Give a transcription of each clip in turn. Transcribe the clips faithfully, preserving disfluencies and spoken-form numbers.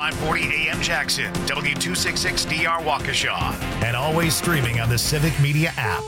five forty A M Jackson, W two sixty-six D R Waukesha, and always streaming on the Civic Media app.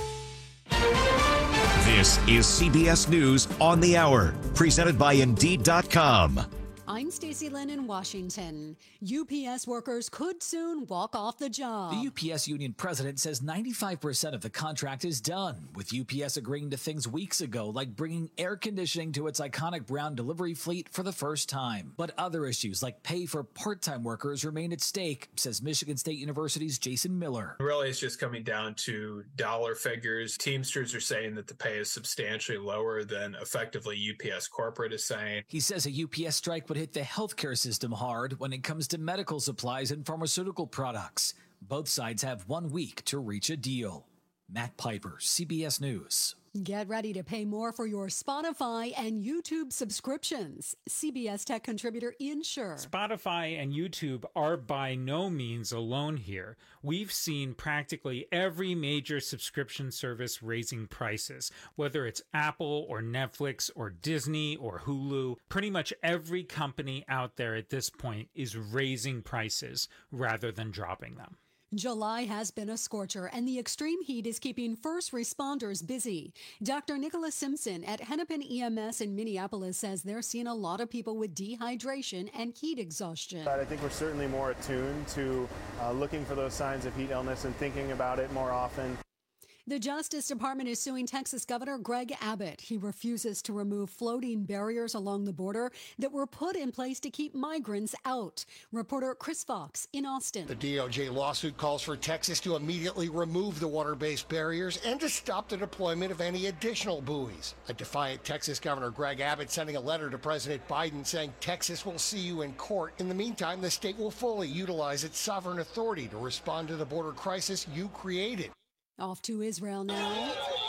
This is C B S News on the Hour, presented by Indeed dot com. I'm Stacey Lynn in Washington. U P S workers could soon walk off the job. The U P S union president says ninety-five percent of the contract is done, with U P S agreeing to things weeks ago, like bringing air conditioning to its iconic brown delivery fleet for the first time. But other issues, like pay for part-time workers, remain at stake, says Michigan State University's Jason Miller. Really, it's just coming down to dollar figures. Teamsters are saying that the pay is substantially lower than effectively U P S corporate is saying. He says a U P S strike would hit the healthcare system hard when it comes to medical supplies and pharmaceutical products. Both sides have one week to reach a deal. Matt Piper, C B S News. Get ready to pay more for your Spotify and YouTube subscriptions. C B S Tech contributor Ian Scher. Spotify and YouTube are by no means alone here. We've seen practically every major subscription service raising prices, whether it's Apple or Netflix or Disney or Hulu. Pretty much every company out there at this point is raising prices rather than dropping them. July has been a scorcher, and the extreme heat is keeping first responders busy. Doctor Nicholas Simpson at Hennepin E M S in Minneapolis says they're seeing a lot of people with dehydration and heat exhaustion. I think we're certainly more attuned to uh, looking for those signs of heat illness and thinking about it more often. The Justice Department is suing Texas Governor Greg Abbott. He refuses to remove floating barriers along the border that were put in place to keep migrants out. Reporter Chris Fox in Austin. The D O J lawsuit calls for Texas to immediately remove the water-based barriers and to stop the deployment of any additional buoys. A defiant Texas Governor Greg Abbott sending a letter to President Biden saying Texas will see you in court. In the meantime, the state will fully utilize its sovereign authority to respond to the border crisis you created. Off to Israel now,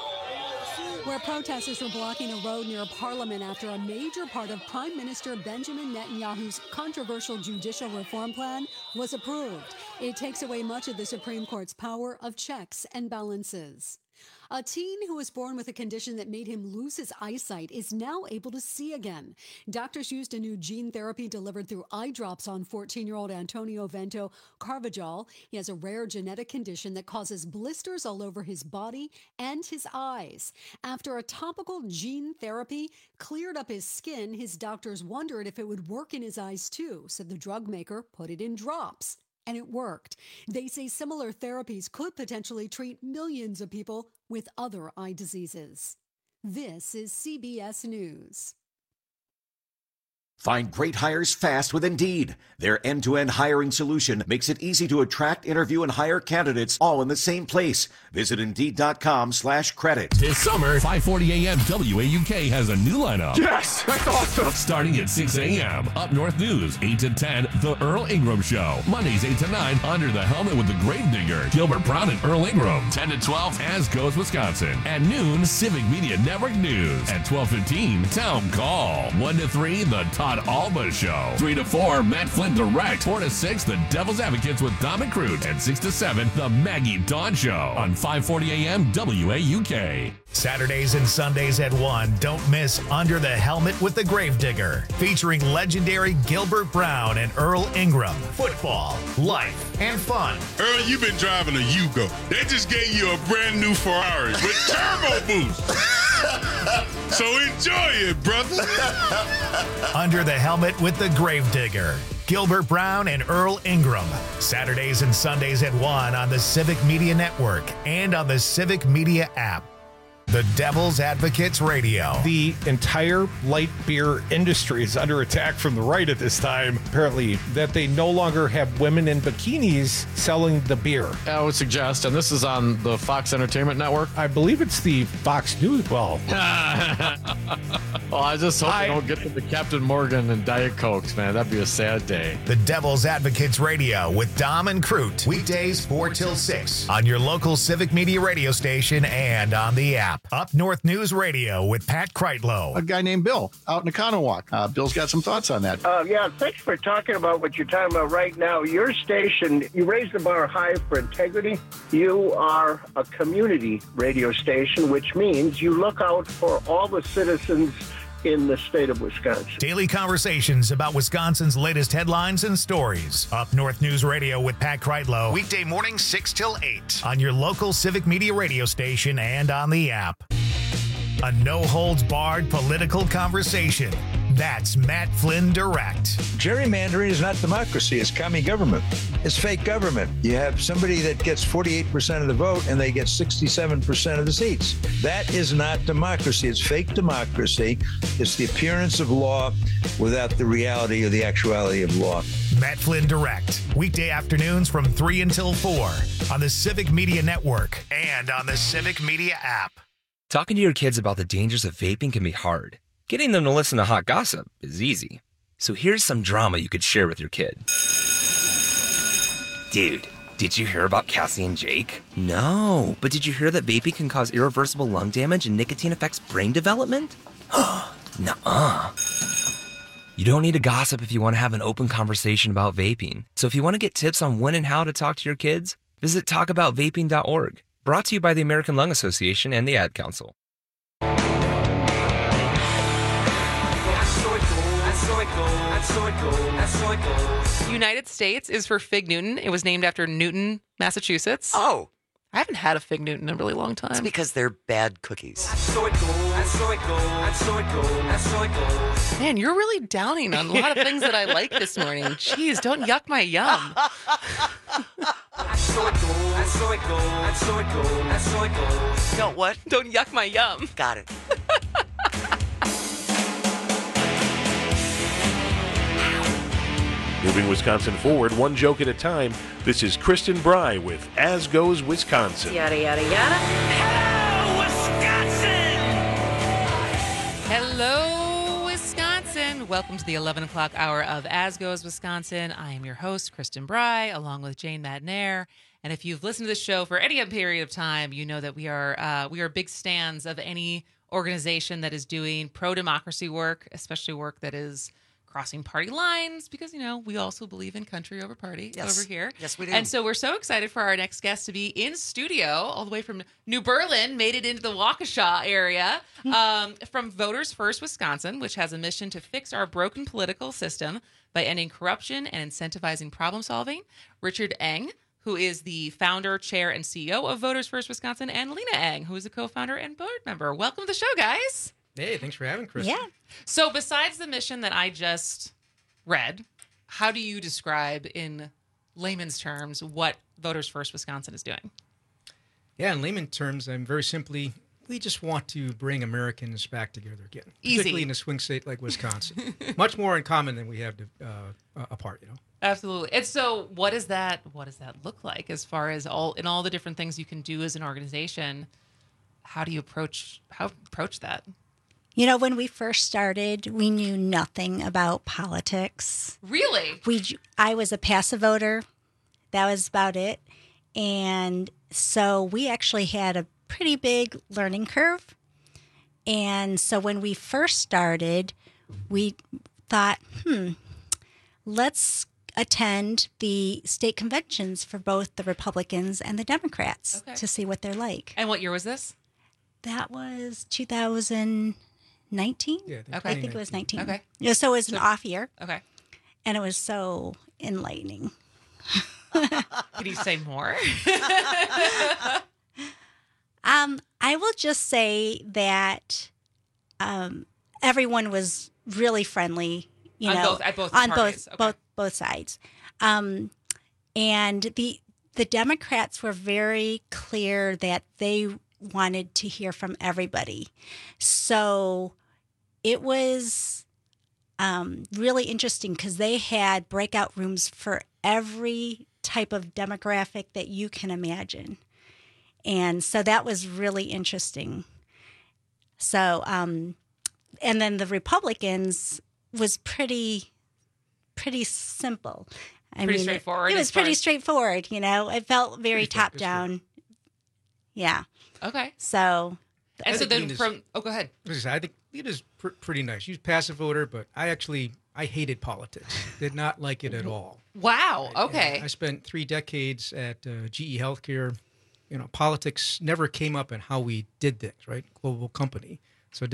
where protesters were blocking a road near Parliament after a major part of Prime Minister Benjamin Netanyahu's controversial judicial reform plan was approved. It takes away much of the Supreme Court's power of checks and balances. A teen who was born with a condition that made him lose his eyesight is now able to see again. Doctors used a new gene therapy delivered through eye drops on fourteen-year-old Antonio Vento Carvajal. He has a rare genetic condition that causes blisters all over his body and his eyes. After a topical gene therapy cleared up his skin, his doctors wondered if it would work in his eyes too, so the drug maker put it in drops. And it worked. They say similar therapies could potentially treat millions of people with other eye diseases. This is C B S News. Find great hires fast with Indeed. Their end-to-end hiring solution makes it easy to attract, interview, and hire candidates all in the same place. Visit Indeed.com slash credit. This summer, five forty A M W A U K has a new lineup. Yes! That's awesome! Starting at six A M Up North News, eight to ten, The Earl Ingram Show. Mondays, eight to nine, Under the Helmet with the Gravedigger, Gilbert Brown and Earl Ingram. ten to twelve, As Goes Wisconsin. At noon, Civic Media Network News. At twelve fifteen, Town Call. one to three, The Todd Alba Show. three to four, Matt Flynn Direct. four to six, The Devil's Advocates with Dom and Crute. And six to seven, The Maggie Dawn Show on five forty A M W A U K. Saturdays and Sundays at one, don't miss Under the Helmet with the Gravedigger, featuring legendary Gilbert Brown and Earl Ingram. Football, life, and fun. Earl, you've been driving a Yugo. They just gave you a brand new Ferrari with turbo boost. So enjoy it, brother. Under the Helmet with the Gravedigger. Gilbert Brown and Earl Ingram. Saturdays and Sundays at one on the Civic Media Network and on the Civic Media app. The Devil's Advocates Radio. The entire light beer industry is under attack from the right at this time, apparently, that they no longer have women in bikinis selling the beer. I would suggest, and this is on the Fox Entertainment Network. I believe it's the Fox News. Well, well I just hope I, they don't get to the Captain Morgan and Diet Cokes, man. That'd be a sad day. The Devil's Advocates Radio with Dom and Crute. Weekdays four till six on your local Civic Media radio station and on the app. Up North News Radio with Pat Kreitlow. A guy named Bill out in Economowoc. Uh, Bill's got some thoughts on that. Uh, yeah, thanks for talking about what you're talking about right now. Your station, you raise the bar high for integrity. You are a community radio station, which means you look out for all the citizens in the state of Wisconsin. Daily conversations about Wisconsin's latest headlines and stories. Up North News Radio with Pat Kreitlow. Weekday morning six till eight on your local Civic Media radio station and on the app. A no-holds-barred political conversation. That's Matt Flynn Direct. Gerrymandering is not democracy. It's commie government. It's fake government. You have somebody that gets forty-eight percent of the vote and they get sixty-seven percent of the seats. That is not democracy. It's fake democracy. It's the appearance of law without the reality or the actuality of law. Matt Flynn Direct. Weekday afternoons from three until four on the Civic Media Network and on the Civic Media app. Talking to your kids about the dangers of vaping can be hard. Getting them to listen to hot gossip is easy. So here's some drama you could share with your kid. Dude, did you hear about Cassie and Jake? No, but did you hear that vaping can cause irreversible lung damage and nicotine affects brain development? Nuh-uh. You don't need to gossip if you want to have an open conversation about vaping. So if you want to get tips on when and how to talk to your kids, visit talk about vaping dot org. Brought to you by the American Lung Association and the Ad Council. United States is for Fig Newton. It was named after Newton, Massachusetts. Oh. I haven't had a Fig Newton in a really long time. It's because they're bad cookies. Man, you're really downing on a lot of things that I like this morning. Jeez, don't yuck my yum. Don't what? Don't yuck my yum. Got it. Moving Wisconsin forward, one joke at a time. This is Kristen Bry with As Goes Wisconsin. Yada, yada, yada. Hello, Wisconsin! Hello, Wisconsin! Welcome to the eleven o'clock hour of As Goes Wisconsin. I am your host, Kristen Bry, along with Jane Madnair. And if you've listened to this show for any period of time, you know that we are uh, we are big stands of any organization that is doing pro-democracy work, especially work that is crossing party lines, because, you know, we also believe in country over party yes. over here. Yes, we do. And so we're so excited for our next guest to be in studio, all the way from New Berlin, made it into the Waukesha area, um, from Voters First Wisconsin, which has a mission to fix our broken political system by ending corruption and incentivizing problem solving. Richard Eng, who is the founder, chair, and C E O of Voters First Wisconsin, and Lena Eng, who is a co-founder and board member. Welcome to the show, guys. Hey, thanks for having Chris. Yeah. So besides the mission that I just read, how do you describe in layman's terms what Voters First Wisconsin is doing? Yeah, in layman terms, I'm very simply, we just want to bring Americans back together again. Easy. Particularly in a swing state like Wisconsin. Much more in common than we have to, uh, apart, you know. Absolutely. And so what does that what does that look like as far as all in all the different things you can do as an organization? How do you approach how approach that? You know, when we first started, we knew nothing about politics. Really? We, I was a passive voter. That was about it. And so we actually had a pretty big learning curve. And so when we first started, we thought, hmm, let's attend the state conventions for both the Republicans and the Democrats okay. to see what they're like. And what year was this? That was two thousand nineteen. Yeah, I think, okay. I think it was nineteen. Okay. Yeah, so it was so, an off year. Okay. And it was so enlightening. Can you say more? um, I will just say that um, everyone was really friendly. You on know, both, at both on parties. both okay. both both sides, um, and the the Democrats were very clear that they wanted to hear from everybody. So it was um, really interesting because they had breakout rooms for every type of demographic that you can imagine. And so that was really interesting. So, um, and then the Republicans was pretty, pretty simple. I pretty mean, straightforward. It, it was pretty as... straightforward, you know. It felt very top down. Yeah. Okay. So. And so then from, oh, go ahead. I think it is pr- pretty nice. She's a passive voter, but I actually, I hated politics. Did not like it at all. Wow. Okay. I, I spent three decades at uh, G E Healthcare. You know, politics never came up in how we did things, right? Global company. So it didn't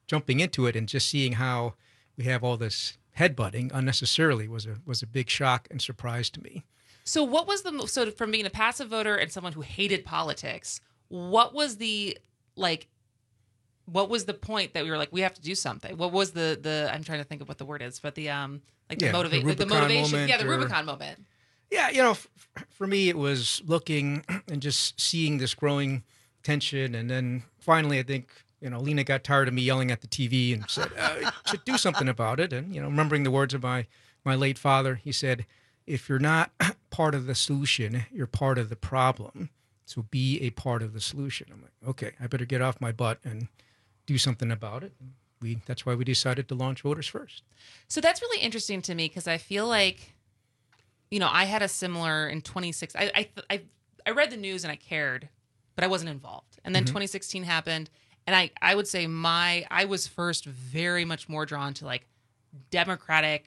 jumping into it and just seeing how we have all this headbutting unnecessarily was a was a big shock and surprise to me. So what was the so from being a passive voter and someone who hated politics, what was the like what was the point that we were like, we have to do something? What was the the I'm trying to think of what the word is, but the um like Yeah, the motivate the like the Rubicon motivation. moment Yeah, the or- Rubicon moment. Yeah, you know, f- for me, it was looking and just seeing this growing tension. And then finally, I think, you know, Lena got tired of me yelling at the T V and said, uh, you should do something about it. And, you know, remembering the words of my, my late father, he said, if you're not part of the solution, you're part of the problem. So be a part of the solution. I'm like, okay, I better get off my butt and do something about it. We That's why we decided to launch Voters First. So that's really interesting to me because I feel like, you know, I had a similar in twenty-six. I I I, I read the news and I cared, but I wasn't involved. And then Mhm. twenty sixteen happened, and I I would say my I was first very much more drawn to like Democratic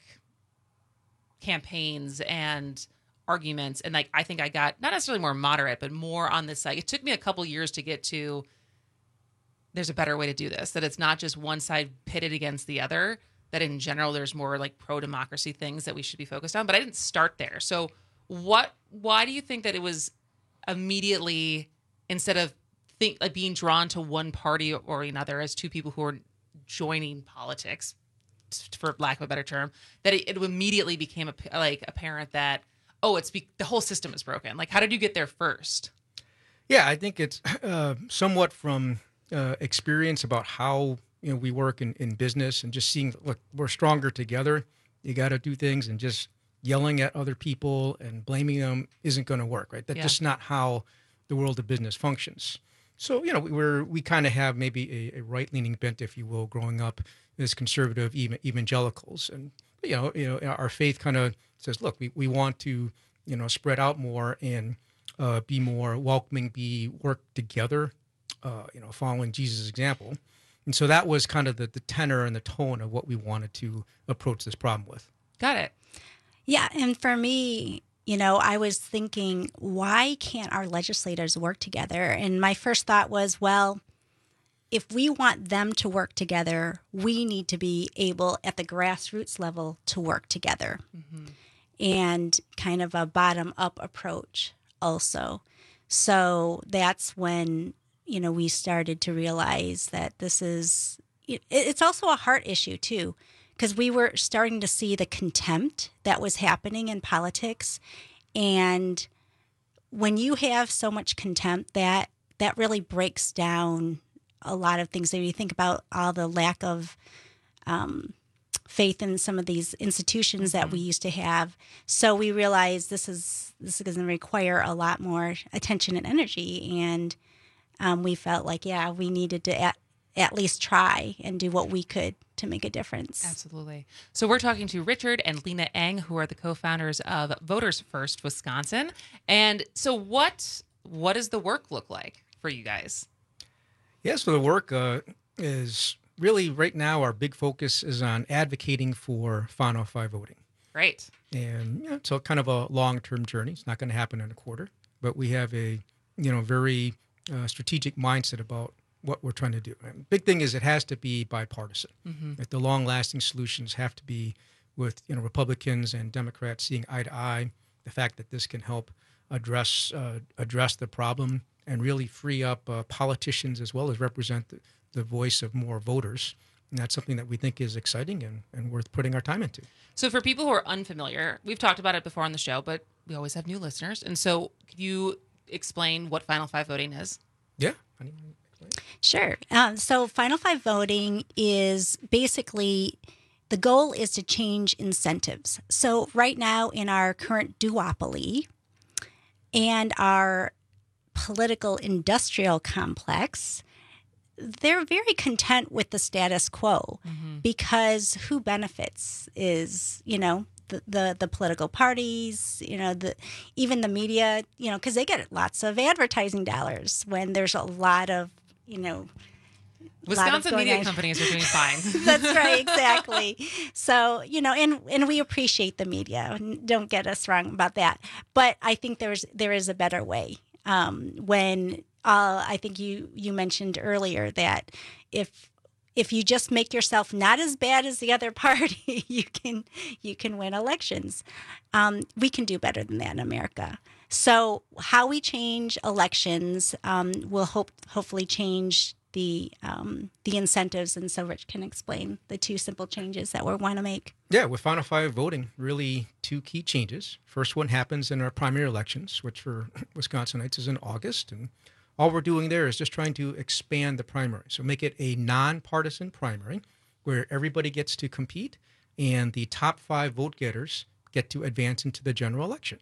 campaigns and arguments, and like I think I got not necessarily more moderate, but more on this side. It took me a couple years to get to. There's a better way to do this. That it's not just one side pitted against the other. That in general, there's more like pro-democracy things that we should be focused on. But I didn't start there. So what, why do you think that it was immediately, instead of think like being drawn to one party or another as two people who are joining politics, for lack of a better term, that it, it immediately became a, like apparent that, oh, it's be, the whole system is broken. Like, how did you get there first? Yeah, I think it's uh, somewhat from uh, experience about how you know we work in, in business and just seeing, look, we're stronger together. You got to do things, and just yelling at other people and blaming them isn't going to work, right? That's Yeah. just not how the world of business functions. So, you know, we're we kind of have maybe a, a right-leaning bent, if you will, growing up as conservative ev- evangelicals, and you know, you know, our faith kind of says, look, we, we want to, you know, spread out more and uh, be more welcoming, be work together, uh, you know, following Jesus' example. And so that was kind of the, the tenor and the tone of what we wanted to approach this problem with. Got it. Yeah, and for me, you know, I was thinking, why can't our legislators work together? And my first thought was, well, if we want them to work together, we need to be able at the grassroots level to work together. Mm-hmm. And kind of a bottom-up approach also. So that's when, you know, we started to realize that this is, it, it's also a heart issue too, because we were starting to see the contempt that was happening in politics. And when you have so much contempt, that that really breaks down a lot of things. So you think about all the lack of um, faith in some of these institutions that we used to have. So we realized this is this is going to require a lot more attention and energy. And um, we felt like, yeah, we needed to at, at least try and do what we could to make a difference. Absolutely. So we're talking to Richard and Lena Eng, who are the co-founders of Voters First Wisconsin. And so what what does the work look like for you guys? Yes, so the work uh, is really right now our big focus is on advocating for final five voting. Great. And you know, it's a kind of a long-term journey. It's not going to happen in a quarter, but we have a you know very uh, strategic mindset about what we're trying to do. And big thing is it has to be bipartisan. Mhm. Like the long-lasting solutions have to be with you know Republicans and Democrats seeing eye to eye. The fact that this can help address uh, address the problem and really free up uh, politicians as well as represent the, the voice of more voters. And that's something that we think is exciting and, and worth putting our time into. So for people who are unfamiliar, we've talked about it before on the show, but we always have new listeners. And so could you explain what Final Five voting is? Yeah. Sure. Um, so Final Five voting is basically, the goal is to change incentives. So right now in our current duopoly and our political industrial complex, they're very content with the status quo because who benefits is, you know, the, the, the political parties, you know, the even the media, you know, because they get lots of advertising dollars when there's a lot of, you know, Wisconsin media companies are doing fine. That's right, exactly. So, you know, and and we appreciate the media. Don't get us wrong about that. But I think there's there is a better way. Um, when uh, I think you you mentioned earlier that if if you just make yourself not as bad as the other party, you can you can win elections. Um, we can do better than that in America. So how we change elections um, will hope hopefully change the um, the incentives, and so Rich can explain the two simple changes that we want to make. Yeah, with Final Five voting, really two key changes. First one happens in our primary elections, which for Wisconsinites is in August, and all we're doing there is just trying to expand the primary. So make it a nonpartisan primary where everybody gets to compete and the top five vote getters get to advance into the general election.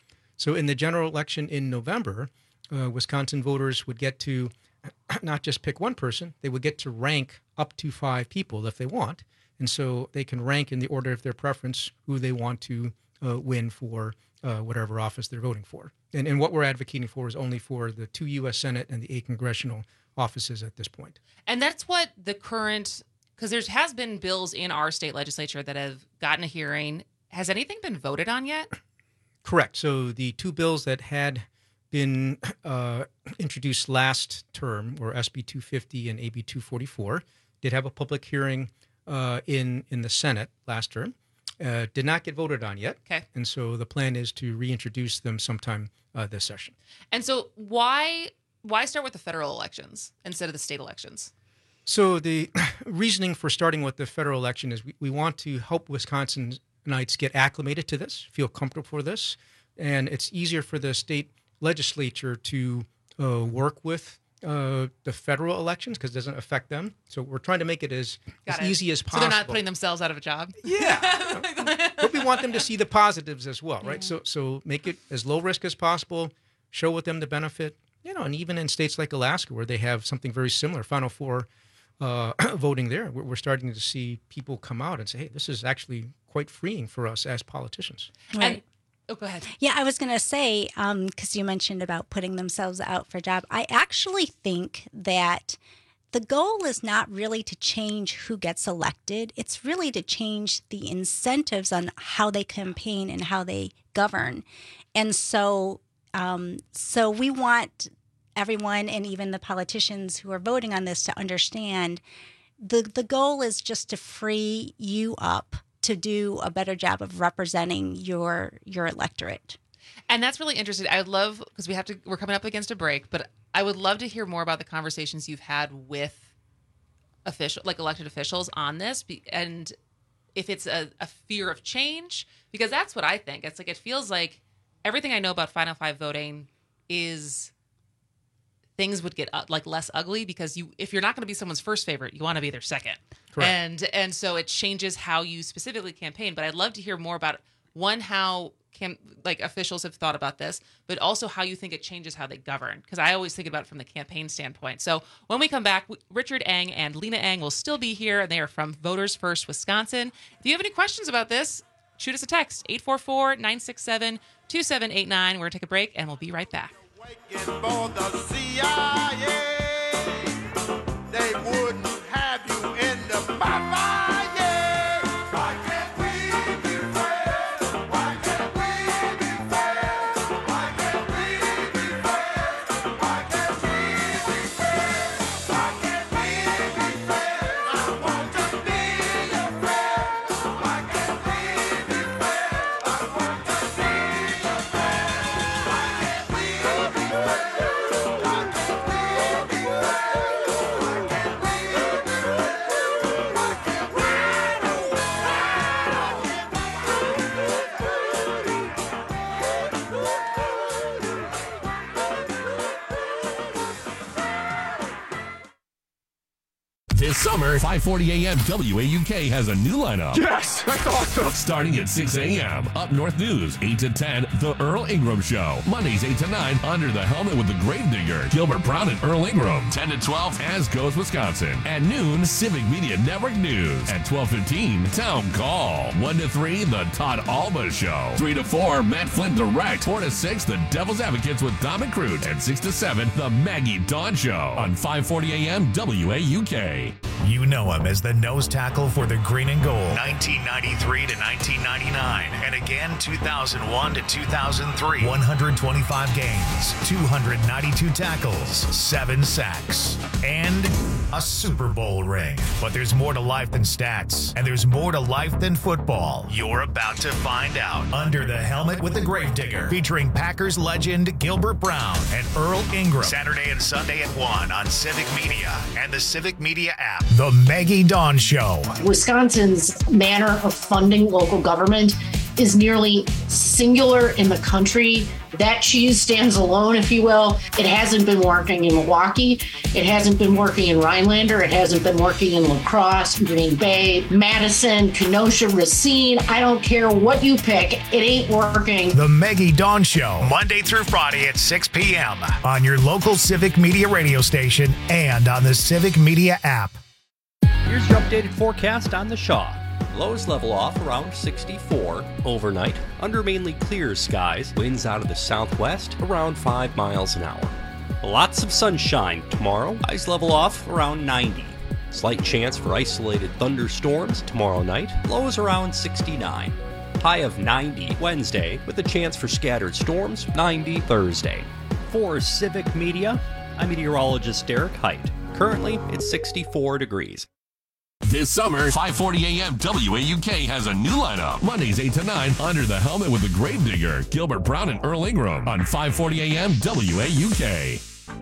So in the general election in November, uh, Wisconsin voters would get to not just pick one person, they would get to rank up to five people if they want. And so they can rank in the order of their preference who they want to uh, win for uh, whatever office they're voting for. And, and what we're advocating for is only for the two U S Senate and the eight congressional offices at this point. And that's what the current, because there has been bills in our state legislature that have gotten a hearing. Has anything been voted on yet? Correct. So the two bills that had been uh, introduced last term were S B two fifty and A B two forty-four, did have a public hearing uh, in, in the Senate last term. Uh, did not get voted on yet. Okay. And so the plan is to reintroduce them sometime uh, this session. And so why why start with the federal elections instead of the state elections? So the reasoning for starting with the federal election is we, we want to help Wisconsinites get acclimated to this, feel comfortable for this, and it's easier for the state legislature to uh, work with uh, the federal elections because it doesn't affect them. So we're trying to make it as, as it. easy as So possible. they're not putting themselves out of a job? Yeah. But we want them to see the positives as well, right? Yeah. So so make it as low risk as possible, show with them the benefit, you know, and even in states like Alaska where they have something very similar, Final Four uh, voting there, we're, we're starting to see people come out and say, hey, this is actually quite freeing for us as politicians. Right. And, oh, go ahead. Yeah, I was going to say, because um, you mentioned about putting themselves out for a job, I actually think that the goal is not really to change who gets elected. It's really to change the incentives on how they campaign and how they govern. And so, um, so we want everyone, and even the politicians who are voting on this, to understand the the goal is just to free you up to do a better job of representing your your electorate. And that's really interesting. I would love, because we have to, we're coming up against a break, but I would love to hear more about the conversations you've had with official, like elected officials on this, and if it's a, a fear of change, because that's what I think. It's like, it feels like everything I know about Final Five voting is things would get uh, like less ugly, because you, if you're not going to be someone's first favorite, you want to be their second. Correct. And and so it changes how you specifically campaign. But I'd love to hear more about, one, how Cam, like officials have thought about this, but also how you think it changes how they govern. Because I always think about it from the campaign standpoint. So when we come back, Richard Eng and Lena Eng will still be here, and they are from Voters First Wisconsin. If you have any questions about this, shoot us a text, eight four four, nine six seven, two seven eight nine. We're going to take a break, and we'll be right back. For the C I A, they wouldn't have you in the fire. This summer, five forty a.m. W A U K has a new lineup. Yes, that's awesome. Starting at six a.m. Up North News, eight to ten, The Earl Ingram Show. Mondays, eight to nine, Under the Helmet with the Gravedigger, Gilbert Brown and Earl Ingram. ten to twelve, As Goes Wisconsin. At noon, Civic Media Network News. At twelve fifteen, Town Call. one to three, The Todd Alba Show. three to four, Matt Flynn Direct. four to six, The Devil's Advocates with Dom and Crute. And six to seven, The Maggie Dawn Show. On five forty a.m. W A U K. You know him as the nose tackle for the Green and Gold, nineteen ninety-three to nineteen ninety-nine, and again two thousand one to two thousand three. one hundred twenty-five games, two hundred ninety-two tackles, seven sacks, and a Super Bowl ring. But there's more to life than stats, and there's more to life than football. You're about to find out. Under the Helmet with the Gravedigger, featuring Packers legend Gilbert Brown and Earl Ingram. Saturday and Sunday at one on Civic Media and the Civic Media app. The Maggie Dawn Show. Wisconsin's manner of funding local government is nearly singular in the country. That cheese stands alone, if you will. It hasn't been working in Milwaukee. It hasn't been working in Rhinelander. It hasn't been working in La Crosse, Green Bay, Madison, Kenosha, Racine. I don't care what you pick. It ain't working. The Maggie Dawn Show, Monday through Friday at six p.m. on your local Civic Media radio station and on the Civic Media app. Here's your updated forecast on the Shaw. Lows level off around sixty-four overnight, under mainly clear skies, winds out of the southwest around five miles an hour. Lots of sunshine tomorrow, highs level off around ninety. Slight chance for isolated thunderstorms tomorrow night, lows around sixty-nine. High of ninety Wednesday, with a chance for scattered storms, ninety Thursday. For Civic Media, I'm meteorologist Derek Height. Currently, it's sixty-four degrees. This summer, five forty a.m. W A U K has a new lineup. Mondays eight to nine, Under the Helmet with the Gravedigger, Gilbert Brown and Earl Ingram on five forty a.m. W A U K.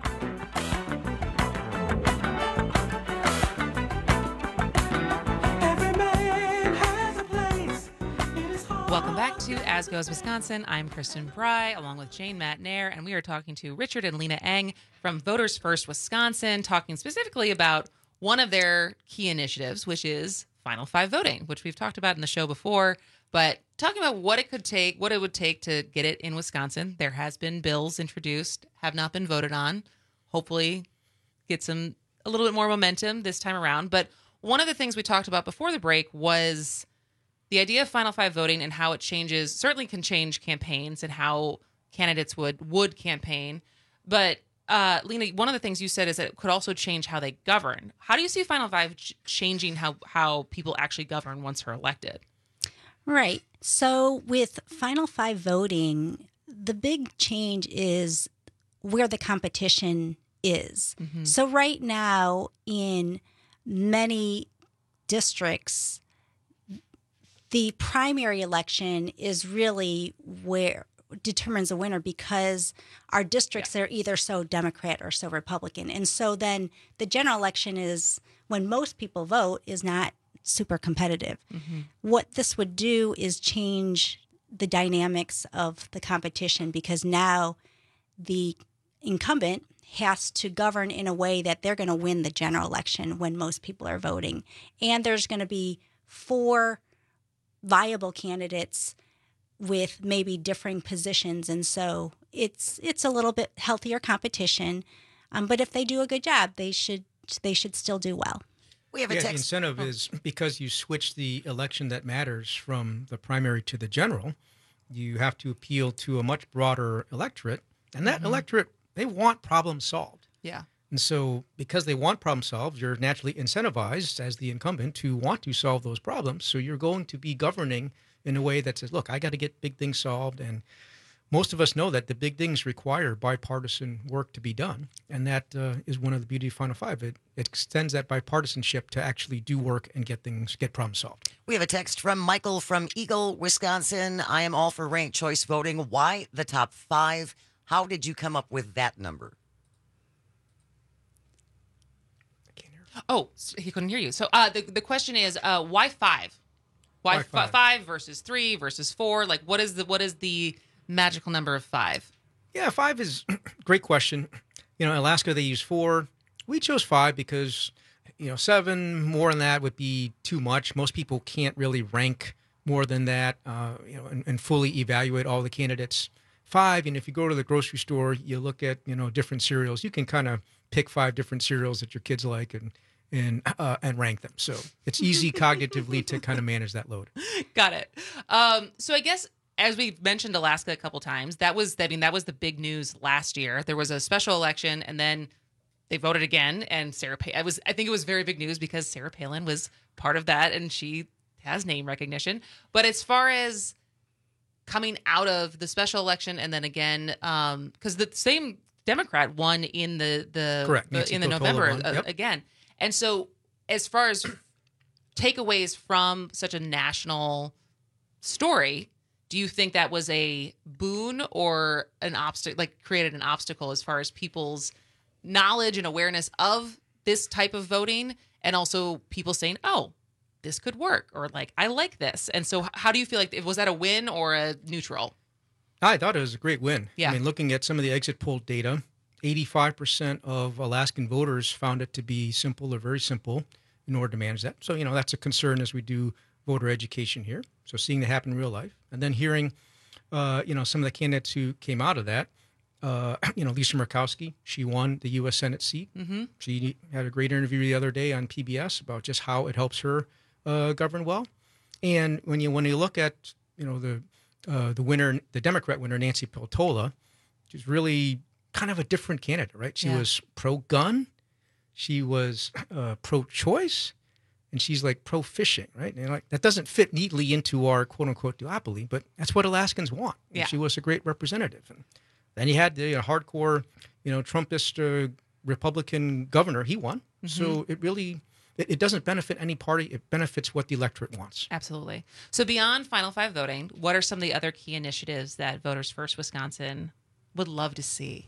Welcome back to As Goes Wisconsin. I'm Kristen Bry, along with Jane Matnair, and we are talking to Richard and Lena Eng from Voters First Wisconsin, talking specifically about one of their key initiatives, which is Final Five voting, which we've talked about in the show before, but talking about what it could take, what it would take to get it in Wisconsin. There has been bills introduced, have not been voted on. Hopefully get some a little bit more momentum this time around. But one of the things we talked about before the break was the idea of Final Five voting and how it changes, certainly can change campaigns and how candidates would would campaign. But Uh, Lena, one of the things you said is that it could also change how they govern. How do you see Final Five ch- changing how, how people actually govern once they're elected? Right. So with Final Five voting, the big change is where the competition is. Mm-hmm. So right now in many districts, the primary election is really where determines a winner because our districts yeah. are either so Democrat or so Republican. And so then the general election is when most people vote is not super competitive. Mm-hmm. What this would do is change the dynamics of the competition because now the incumbent has to govern in a way that they're going to win the general election when most people are voting. And there's going to be four viable candidates with maybe differing positions, and so it's it's a little bit healthier competition. Um, but if they do a good job, they should they should still do well. We have a yeah, text. The incentive oh. is because you switch the election that matters from the primary to the general, you have to appeal to a much broader electorate, and that mm-hmm. electorate, they want problems solved. Yeah. And so because they want problem solved, you're naturally incentivized as the incumbent to want to solve those problems. So you're going to be governing in a way that says, look, I got to get big things solved. And most of us know that the big things require bipartisan work to be done. And that uh, is one of the beauty of Final Five. It, it extends that bipartisanship to actually do work and get things, get problems solved. We have a text from Michael from Eagle, Wisconsin. I am all for ranked choice voting. Why the top five? How did you come up with that number? Oh, he couldn't hear you. So uh, the, the question is, uh, why five? Why, why five? five versus three versus four? Like, what is the what is the magical number of five? Yeah, five is a great question. You know, Alaska, they use four. We chose five because, you know, seven, more than that would be too much. Most people can't really rank more than that, uh, you know, and, and fully evaluate all the candidates. Five, and if you go to the grocery store, you look at, you know, different cereals, you can kind of pick five different cereals that your kids like and and uh, and rank them. So it's easy cognitively to kind of manage that load. Got it. Um, so I guess as we've mentioned Alaska a couple times, that was I mean that was the big news last year. There was a special election, and then they voted again. And Sarah, pa- I was I think it was very big news because Sarah Palin was part of that, and she has name recognition. But as far as coming out of the special election, and then again, because um, the same Democrat won in the the, Correct. the in the November uh, yep. again. And so as far as takeaways from such a national story, do you think that was a boon or an obstacle, like created an obstacle as far as people's knowledge and awareness of this type of voting, and also people saying, oh, this could work, or like, I like this. And so how do you feel like, was that a win or a neutral? I thought it was a great win. Yeah. I mean, looking at some of the exit poll data, eighty-five percent of Alaskan voters found it to be simple or very simple in order to manage that. So, you know, that's a concern as we do voter education here. So seeing that happen in real life, and then hearing, uh, you know, some of the candidates who came out of that, uh, you know, Lisa Murkowski, she won the U S Senate seat. Mm-hmm. She had a great interview the other day on P B S about just how it helps her uh, govern well. And when you when you look at, you know, the uh, the winner, the Democrat winner, Nancy Peltola, she's really kind of a different candidate, right? She Yeah. was pro-gun, she was uh, pro-choice, and she's like pro-fishing, right? And like that doesn't fit neatly into our quote-unquote duopoly, but that's what Alaskans want. And Yeah. she was a great representative. And then you had the you know, hardcore, you know, Trumpist uh, Republican governor. He won. Mhm. So it really, it, it doesn't benefit any party. It benefits what the electorate wants. Absolutely. So beyond Final Five voting, what are some of the other key initiatives that Voters First Wisconsin would love to see?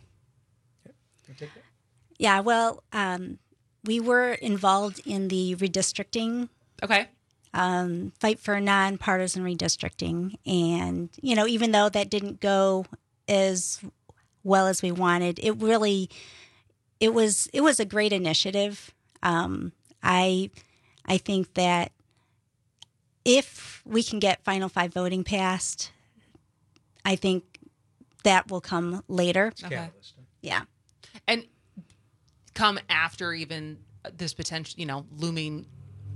Yeah, well, um, we were involved in the redistricting. Okay. Um, fight for nonpartisan redistricting. And, you know, even though that didn't go as well as we wanted, it really, it was, it was a great initiative. Um, I, I think that if we can get Final Five voting passed, I think that will come later. Okay. Yeah. And come after even this potential, you know, looming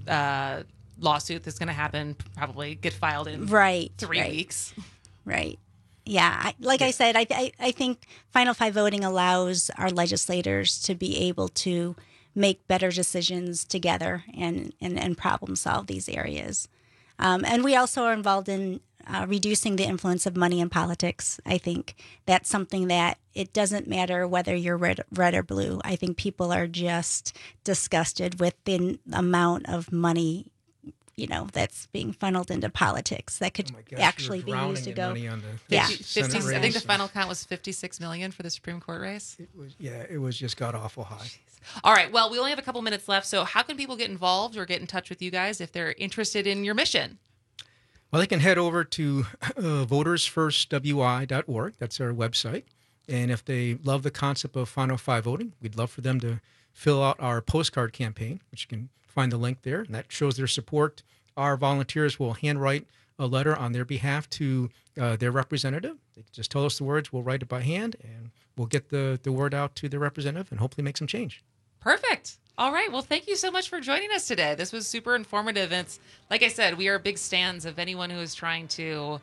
uh, lawsuit that's going to happen, probably get filed in Right, three right. weeks. Right. Yeah. I, like I said, I, I I think Final Five voting allows our legislators to be able to make better decisions together and, and, and problem solve these areas. Um, and we also are involved in uh, reducing the influence of money in politics. I think that's something that it doesn't matter whether you're red, red or blue. I think people are just disgusted with the amount of money, you know, that's being funneled into politics that could gosh, actually you're be drowning used to in go. money on the Yeah. Senate fifty, I think race. the final count was fifty-six million for the Supreme Court race. It was, yeah, it was just god awful high. All right. Well, we only have a couple minutes left. So how can people get involved or get in touch with you guys if they're interested in your mission? Well, they can head over to uh, voters first w i dot org. That's our website. And if they love the concept of Final Five voting, we'd love for them to fill out our postcard campaign, which you can find the link there. And that shows their support. Our volunteers will handwrite a letter on their behalf to uh, their representative. They can just tell us the words. We'll write it by hand, and we'll get the, the word out to their representative and hopefully make some change. Perfect. All right. Well, thank you so much for joining us today. This was super informative. And it's, like I said, we are big stands of anyone who is trying to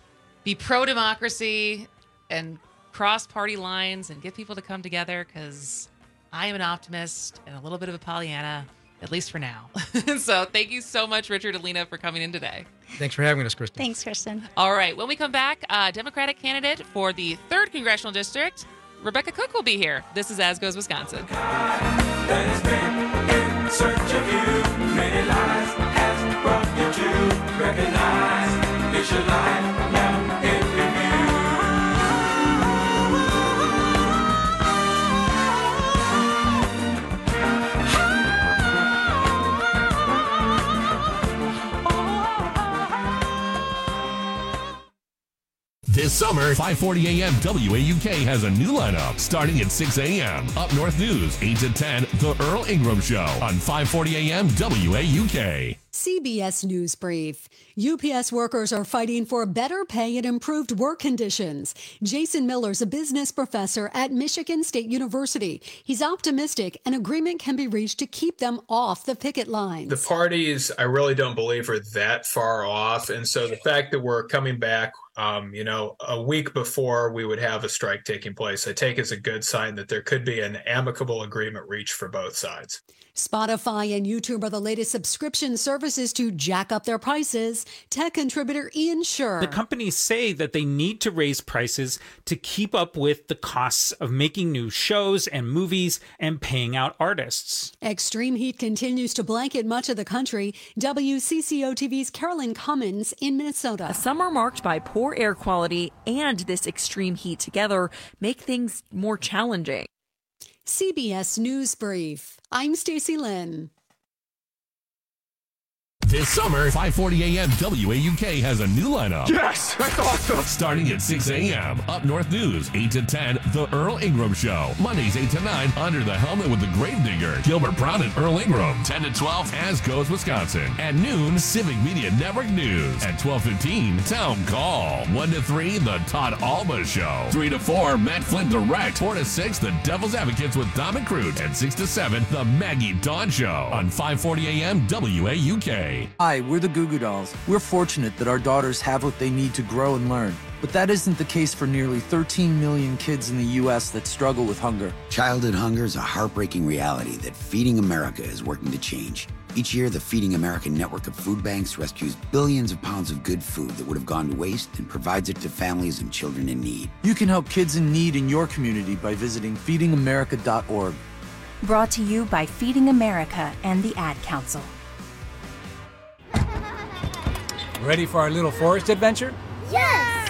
be pro-democracy and cross party lines and get people to come together, because I am an optimist and a little bit of a Pollyanna, at least for now. So thank you so much, Richard Alina, for coming in today. Thanks for having us, Kristen. Thanks, Kristen. All right. When we come back, uh, Democratic candidate for the third Congressional District, Rebecca Cook, will be here. This is As Goes Wisconsin. That has been in search of you. Many lies has brought you to recognize it's your life now in This summer, five forty a.m. W A U K has a new lineup starting at six a.m. Up North News, eight to ten, The Earl Ingram Show on five forty a.m. W A U K. C B S News Brief. U P S workers are fighting for better pay and improved work conditions. Jason Miller's a business professor at Michigan State University. He's optimistic an agreement can be reached to keep them off the picket lines. The parties, I really don't believe, are that far off. And so the fact that we're coming back, um, you know, a week before we would have a strike taking place, I take as a good sign that there could be an amicable agreement reached for both sides. Spotify and YouTube are the latest subscription services to jack up their prices. Tech contributor Ian Scher. The companies say that they need to raise prices to keep up with the costs of making new shows and movies and paying out artists. Extreme heat continues to blanket much of the country. W C C O T V's Carolyn Cummins in Minnesota. A summer marked by poor air quality and this extreme heat together make things more challenging. C B S News Brief. I'm Stacey Lynn. This summer, five forty a.m. W A U K has a new lineup. Yes, that's awesome. Starting at six a.m. Up North News, eight to ten, The Earl Ingram Show. Mondays, eight to nine, Under the Helmet with the Gravedigger, Gilbert Brown and Earl Ingram. ten to twelve, As Goes Wisconsin. At noon, Civic Media Network News. At twelve fifteen, Town Call. one to three, The Todd Alba Show. three to four, Matt Flynn Direct. four to six, The Devil's Advocates with Dom and Crute. And six to seven, The Maggie Dawn Show. On five forty a.m. W A U K. Hi, we're the Goo Goo Dolls. We're fortunate that our daughters have what they need to grow and learn. But that isn't the case for nearly thirteen million kids in the U S that struggle with hunger. Childhood hunger is a heartbreaking reality that Feeding America is working to change. Each year, the Feeding America network of food banks rescues billions of pounds of good food that would have gone to waste and provides it to families and children in need. You can help kids in need in your community by visiting feeding america dot org. Brought to you by Feeding America and the Ad Council. Ready for our little forest adventure? Yes!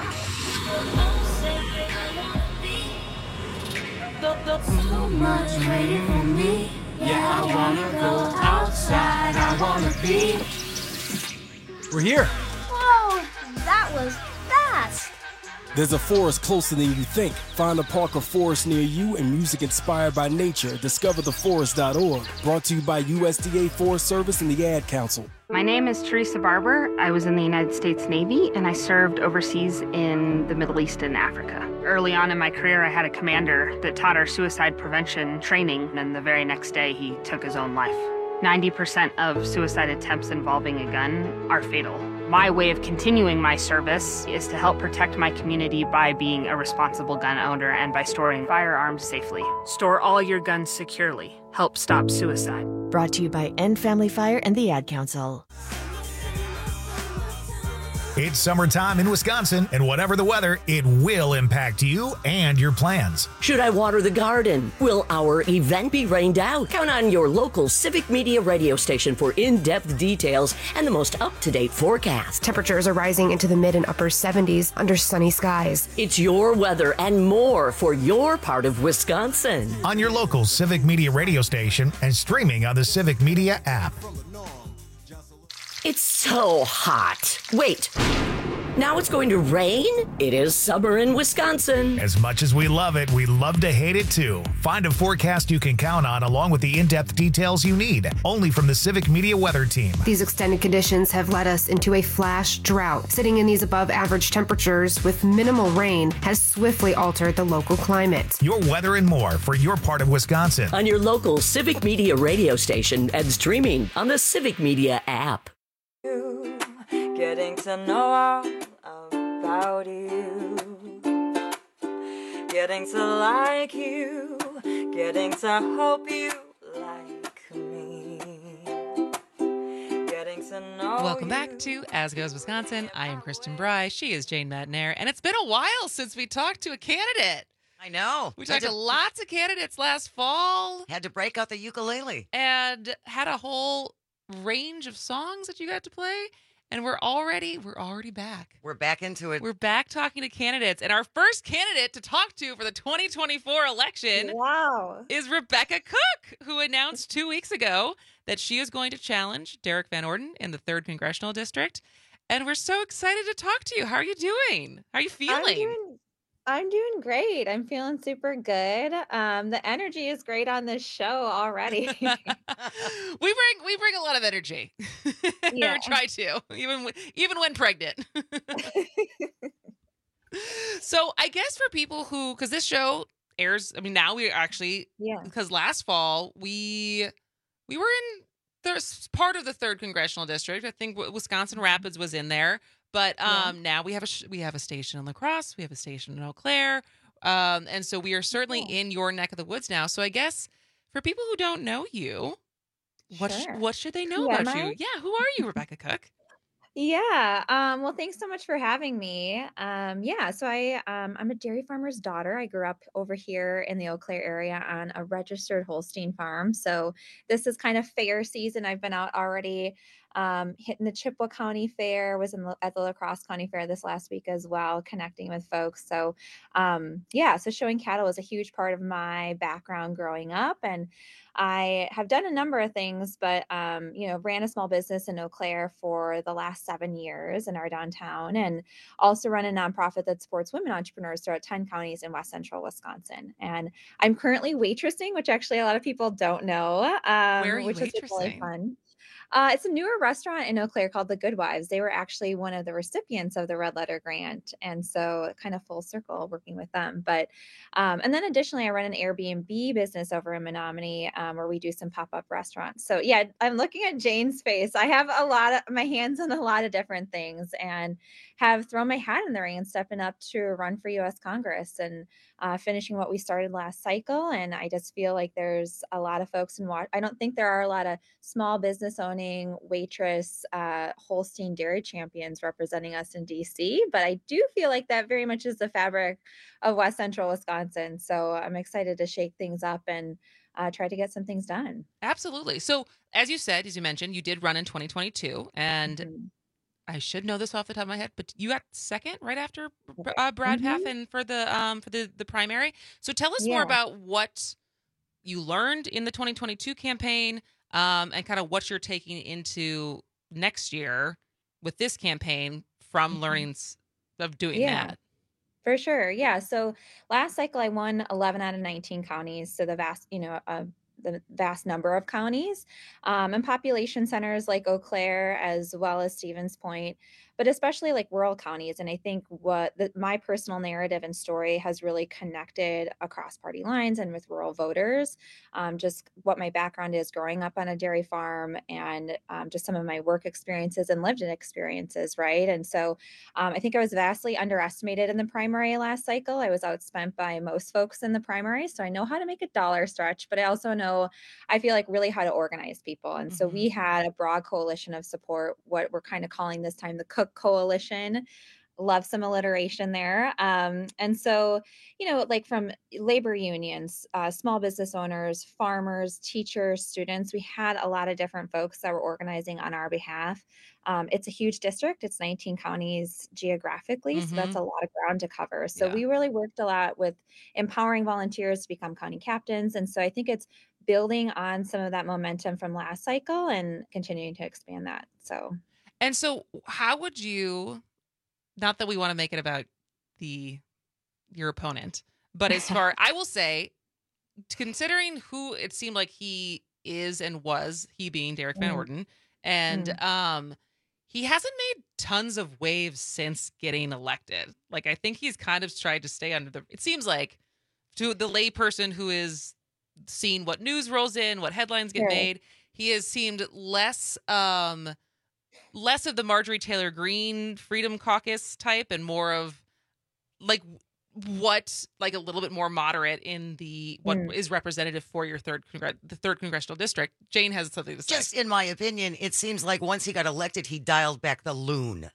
So much waiting for me. Yeah, I wanna go outside. I wanna be. We're here. Whoa, that was fast. There's a forest closer than you think. Find a park or forest near you and music inspired by nature. discover the forest dot org. Brought to you by U S D A Forest Service and the Ad Council. My name is Teresa Barber. I was in the United States Navy and I served overseas in the Middle East and Africa. Early on in my career, I had a commander that taught our suicide prevention training, and the very next day he took his own life. ninety percent of suicide attempts involving a gun are fatal. My way of continuing my service is to help protect my community by being a responsible gun owner and by storing firearms safely. Store all your guns securely. Help stop suicide. Brought to you by End Family Fire and the Ad Council. It's summertime in Wisconsin, and whatever the weather, it will impact you and your plans. Should I water the garden? Will our event be rained out? Count on your local Civic Media radio station for in-depth details and the most up-to-date forecast. Temperatures are rising into the mid and upper seventies under sunny skies. It's your weather and more for your part of Wisconsin. On your local Civic Media radio station and streaming on the Civic Media app. It's so hot. Wait, now it's going to rain? It is summer in Wisconsin. As much as we love it, we love to hate it too. Find a forecast you can count on along with the in-depth details you need, only from the Civic Media weather team. These extended conditions have led us into a flash drought. Sitting in these above average temperatures with minimal rain has swiftly altered the local climate. Your weather and more for your part of Wisconsin. On your local Civic Media radio station and streaming on the Civic Media app. Getting to know all about you, getting to like you, getting to hope you like me, getting to know Welcome you. back to As Goes Wisconsin. I am Kristen Bry. She is Jane Madnair, and it's been a while since we talked to a candidate. I know. We talked to lots of candidates last fall. Had to break out the ukulele. And had a whole range of songs that you got to play. And we're already we're already back. We're back into it. We're back talking to candidates. And our first candidate to talk to for the twenty twenty-four election wow. is Rebecca Cook, who announced two weeks ago that she is going to challenge Derek Van Orden in the third Congressional District. And we're so excited to talk to you. How are you doing? How are you feeling? I'm doing, I'm doing great. I'm feeling super good. Um, the energy is great on this show already. we bring we bring a lot of energy. Yeah. or try to, even even when pregnant. So I guess for people who, because this show airs, I mean, now we actually, yeah. Because last fall we we were in the part of the third Congressional District. I think Wisconsin Rapids was in there. But um, yeah. now we have a sh- we have a station in La Crosse, we have a station in Eau Claire, um, and so we are certainly oh. in your neck of the woods now. So I guess For people who don't know you, what sh- Sure. what should they know Who am about I? you? Yeah, who are you, Rebecca Cook? Yeah. Um, well, thanks so much for having me. Um, yeah. So I, um, I'm a dairy farmer's daughter. I grew up over here in the Eau Claire area on a registered Holstein farm. So this is kind of fair season. I've been out already, um, hitting the Chippewa County Fair. Was in the, at the La Crosse County Fair this last week as well, connecting with folks. So, um, yeah. So showing cattle is a huge part of my background growing up, and I have done a number of things, but um, you know, ran a small business in Eau Claire for the last seven years in our downtown, and also run a nonprofit that supports women entrepreneurs throughout ten counties in West Central Wisconsin. And I'm currently waitressing, which actually a lot of people don't know, um, Where are you which is really waitressing? fun. Uh, it's a newer restaurant in Eau Claire called The Good Wives. They were actually one of the recipients of the Red Letter Grant, and so kind of full circle working with them. But um, and then additionally, I run an Airbnb business over in Menominee, um, where we do some pop up restaurants. So yeah, I'm looking at Jane's face. I have a lot of my hands on a lot of different things, and have thrown my hat in the ring and stepping up to run for U S Congress and uh, finishing what we started last cycle. And I just feel like there's a lot of folks in Wa- I don't think there are a lot of small business owning waitress uh, Holstein dairy champions representing us in D C, but I do feel like that very much is the fabric of West Central Wisconsin. So I'm excited to shake things up and uh, try to get some things done. Absolutely. So, as you said, as you mentioned, you did run in twenty twenty-two, and Mhm. I should know this off the top of my head, but you got second right after uh, Brad Mhm. Paffin for the um for the the primary. So, tell us more Yeah. about what you learned in the twenty twenty-two campaign, um, and kind of what you're taking into next year with this campaign from Mhm. learnings of doing Yeah. that. For sure. Yeah. So last cycle, I won eleven out of nineteen counties. So the vast, you know, uh, the vast number of counties um, and population centers like Eau Claire, as well as Stevens Point, but especially like rural counties. And I think what the, my personal narrative and story has really connected across party lines and with rural voters. Um, just what my background is growing up on a dairy farm, and um, just some of my work experiences and lived in experiences. Right. And so um, I think I was vastly underestimated in the primary last cycle. I was outspent by most folks in the primary. So I know how to make a dollar stretch, but I also know I feel like really how to organize people. And so we had a broad coalition of support, what we're kind of calling this time the Cook Coalition. Love some alliteration there. Um, and so, you know, like from labor unions, uh, small business owners, farmers, teachers, students, we had a lot of different folks that were organizing on our behalf. Um, it's a huge district. It's nineteen counties geographically. So that's Mhm. a lot of ground to cover. So Yeah. we really worked a lot with empowering volunteers to become county captains. And so I think it's building on some of that momentum from last cycle and continuing to expand that. So, And so, how would you? Not that we want to make it about the your opponent, but as far I will say, considering who it seemed like he is and was, he being Derek Van Mm. Orden, and Mm. um, he hasn't made tons of waves since getting elected. Like I think he's kind of tried to stay under the. It seems like to the layperson who is seeing what news rolls in, what headlines get Right. made, he has seemed less um less of the Marjorie Taylor Greene Freedom Caucus type and more of like what like a little bit more moderate in the what Mm. is representative for your third congre- the third congressional district. Jane has something to say. Just in my opinion, it seems like once he got elected, he dialed back the loon.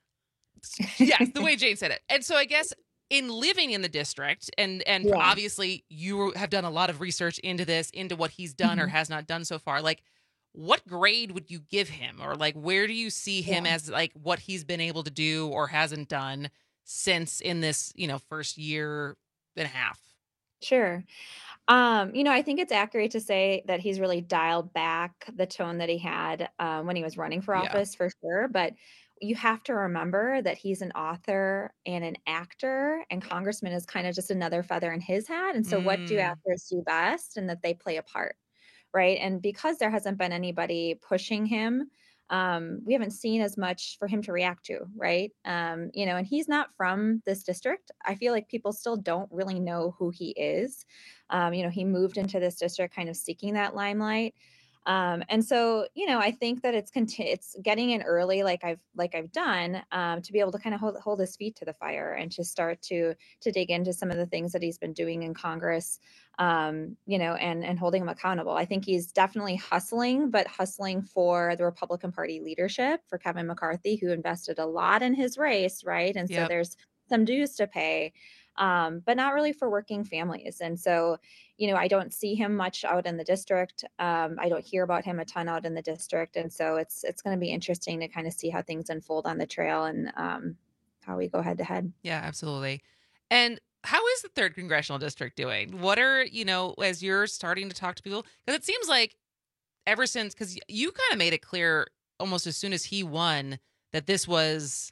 Yes, the way Jane said it. And so I guess in living in the district, and and Yeah. obviously you have done a lot of research into this, into what he's done or Mhm. has not done so far. Like, what grade would you give him, or like where do you see him Yeah. as like what he's been able to do or hasn't done since in this you know first year and a half? Sure. Um, you know, I think it's accurate to say that he's really dialed back the tone that he had um, when he was running for Yeah. office, for sure. But you have to remember that he's an author and an actor, and congressman is kind of just another feather in his hat. And so, what do Mm. actors do best? And that they play a part, right? And because there hasn't been anybody pushing him, um, we haven't seen as much for him to react to, right? Um, you know, and he's not from this district. I feel like people still don't really know who he is. Um, you know, he moved into this district kind of seeking that limelight. Um, and so, you know, I think that it's conti- it's getting in early, like I've like I've done, um, to be able to kind of hold hold his feet to the fire and to start to to dig into some of the things that he's been doing in Congress, um, you know, and and holding him accountable. I think he's definitely hustling, but hustling for the Republican Party leadership, for Kevin McCarthy, who invested a lot in his race, right? And so Yep. there's some dues to pay, um, but not really for working families. And so, you know, I don't see him much out in the district. Um, I don't hear about him a ton out in the district, and so it's it's going to be interesting to kind of see how things unfold on the trail and um, how we go head to head. Yeah, absolutely. And how is the third congressional district doing? What are, you know, as you're starting to talk to people, because it seems like ever since, because you kind of made it clear almost as soon as he won that this was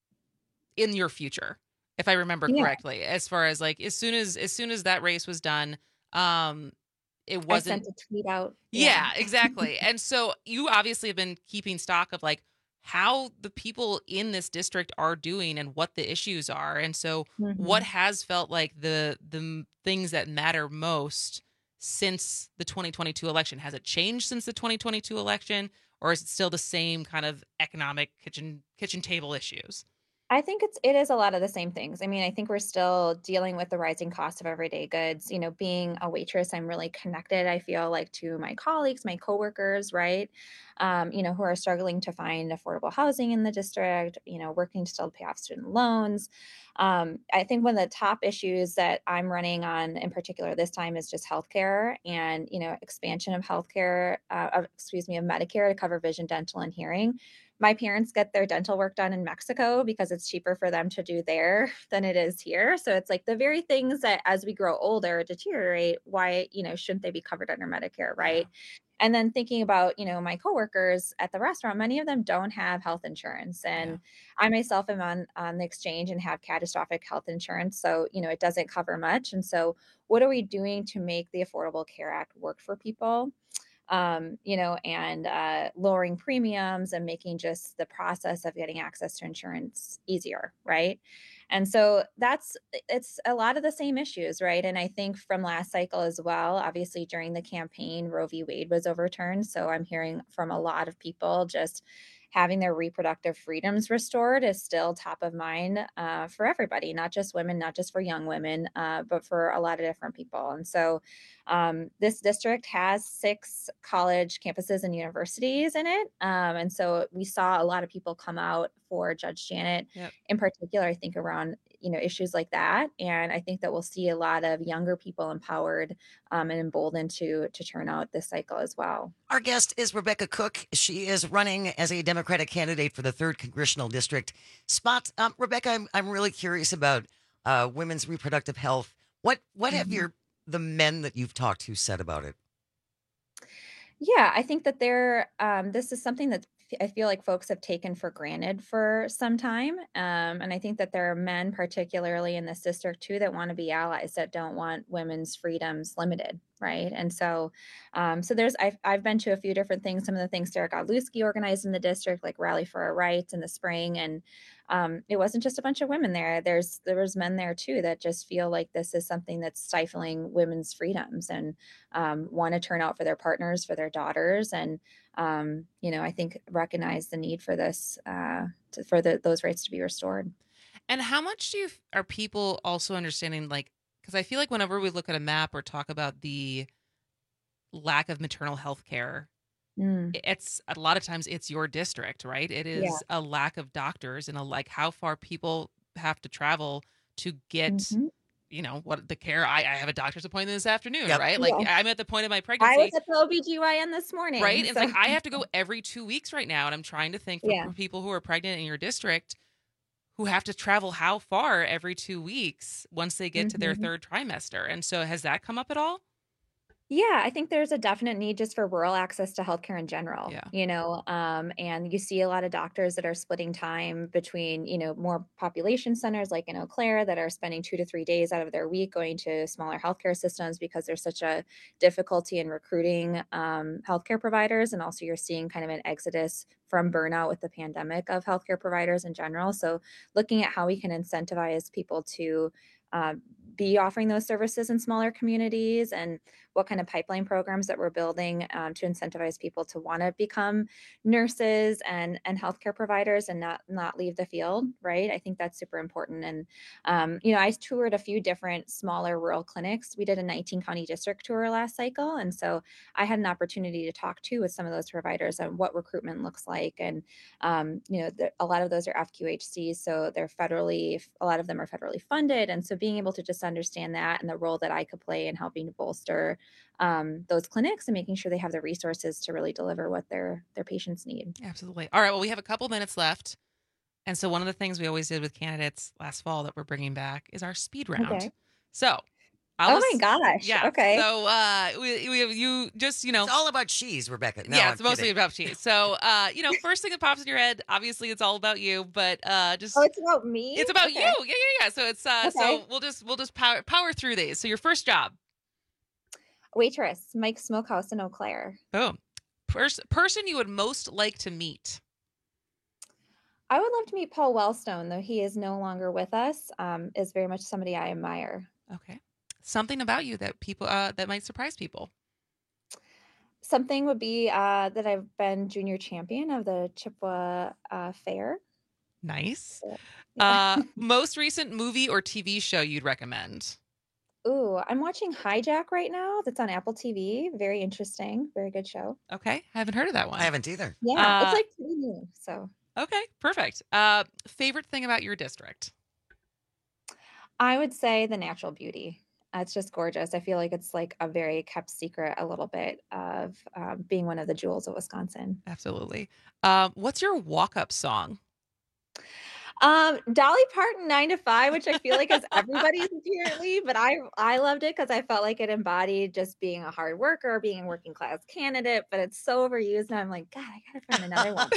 in your future, if I remember Yeah. correctly, as far as like as soon as as soon as that race was done, um, it I wasn't. sent a tweet out. Yeah, exactly. And so you obviously have been keeping stock of like how the people in this district are doing and what the issues are. And so what Mhm. has felt like the the m- things that matter most since the twenty twenty-two election? Has it changed since the twenty twenty-two election, or is it still the same kind of economic kitchen kitchen table issues? I think it's it is a lot of the same things. I mean, I think we're still dealing with the rising cost of everyday goods. You know, being a waitress, I'm really connected, I feel like, to my colleagues, my coworkers, right? Um, you know, who are struggling to find affordable housing in the district, you know, working to still pay off student loans. Um, I think one of the top issues that I'm running on in particular this time is just healthcare and, you know, expansion of healthcare, uh, of, excuse me, of Medicare to cover vision, dental, and hearing. My parents get their dental work done in Mexico because it's cheaper for them to do there than it is here. So it's like the very things that as we grow older deteriorate, why, you know, shouldn't they be covered under Medicare, right? And then thinking about, you know, my coworkers at the restaurant, many of them don't have health insurance. And I myself am on on the exchange and have catastrophic health insurance. So, you know, it doesn't cover much. And so what are we doing to make the Affordable Care Act work for people? Um, you know, and uh, lowering premiums and making just the process of getting access to insurance easier, right? And so that's it's a lot of the same issues, right? And I think from last cycle as well, obviously during the campaign, Roe v. Wade was overturned. So I'm hearing from a lot of people just having their reproductive freedoms restored is still top of mind uh, for everybody, not just women, not just for young women, uh, but for a lot of different people. And so um, this district has six college campuses and universities in it. Um, and so we saw a lot of people come out for Judge Janet Yep. in particular, I think around, you know, issues like that. And I think that we'll see a lot of younger people empowered um, and emboldened to, to turn out this cycle as well. Our guest is Rebecca Cook. She is running as a Democratic candidate for the third Congressional District spot. Um, Rebecca, I'm, I'm really curious about uh, women's reproductive health. What what have Mhm. your the men that you've talked to said about it? Yeah, I think that there, um, this is something that f- I feel like folks have taken for granted for some time. Um, and I think that there are men, particularly in this district too, that want to be allies, that don't want women's freedoms limited. Right. And so, um, so there's, I've, I've been to a few different things. Some of the things Derek Godlewski organized in the district, like Rally for Our Rights in the spring. And um, it wasn't just a bunch of women there. There's, there was men there too, that just feel like this is something that's stifling women's freedoms and um, want to turn out for their partners, for their daughters. And, um, you know, I think recognize the need for this, uh, to, for the, those rights to be restored. And how much do you are people also understanding, like, because I feel like whenever we look at a map or talk about the lack of maternal health care, Mm. it's a lot of times it's your district, right? It is Yeah. a lack of doctors and a like how far people have to travel to get, Mhm. you know, what the care. I, I have a doctor's appointment this afternoon, Yep. right? Like Yeah. I'm at the point of my I pregnancy. was at the O B G Y N this morning. Right. It's so- like I have to go every two weeks right now. And I'm trying to think for Yeah. people who are pregnant in your district who have to travel how far every two weeks once they get to their Mhm. third trimester. And so has that come up at all? Yeah, I think there's a definite need just for rural access to healthcare in general. Yeah. You know, um, and you see a lot of doctors that are splitting time between, you know, more population centers like in Eau Claire that are spending two to three days out of their week going to smaller healthcare systems because there's such a difficulty in recruiting um, healthcare providers. And also you're seeing kind of an exodus from burnout with the pandemic of healthcare providers in general. So looking at how we can incentivize people to um, be offering those services in smaller communities and what kind of pipeline programs that we're building um, to incentivize people to want to become nurses and and healthcare providers and not not leave the field, right? I think that's super important. And um, you know, I toured a few different smaller rural clinics. We did a nineteen county district tour last cycle, and so I had an opportunity to talk to with some of those providers on what recruitment looks like. And um, you know, the, a lot of those are F Q H Cs, so they're federally, a lot of them are federally funded, and so being able to just understand that and the role that I could play in helping to bolster um, those clinics and making sure they have the resources to really deliver what their their patients need. Absolutely. All right. Well, we have a couple minutes left. And so one of the things we always did with candidates last fall that we're bringing back is our speed round. Okay. So, I'll oh my gosh. Yeah. Okay. So, uh, we, we have you just, you know. It's all about cheese, Rebecca. No, yeah, I'm it's mostly kidding. about cheese. So, uh, you know, first thing that pops in your head, obviously it's all about you, but uh, just. Oh, it's about me? It's about Okay. you. Yeah, yeah, yeah. So it's, uh, Okay. so we'll just, we'll just power, power through these. So your first job. Waitress, Mike's Smokehouse in Eau Claire. Boom. Pers- person you would most like to meet. I would love to meet Paul Wellstone, though he is no longer with us. Um, is very much somebody I admire. Okay. Something about you that people uh, that might surprise people. Something would be uh, that I've been junior champion of the Chippewa uh, Fair. Nice. So, Uh, most recent movie or T V show you'd recommend? Ooh, I'm watching Hijack right now. That's on Apple T V. Very interesting. Very good show. Okay. Haven't heard of that one. I haven't either. Yeah, Uh, it's like pretty new. So Okay, perfect. Uh, favorite thing about your district? I would say the natural beauty. Uh, It's just gorgeous. I feel like it's like a very kept secret, a little bit of um, being one of the jewels of Wisconsin. Absolutely. Um, what's your walk-up song? Um, Dolly Parton, Nine to Five, which I feel like is everybody's apparently, but I I loved it because I felt like it embodied just being a hard worker, being a working class candidate. But it's so overused, and I'm like, God, I gotta find another one.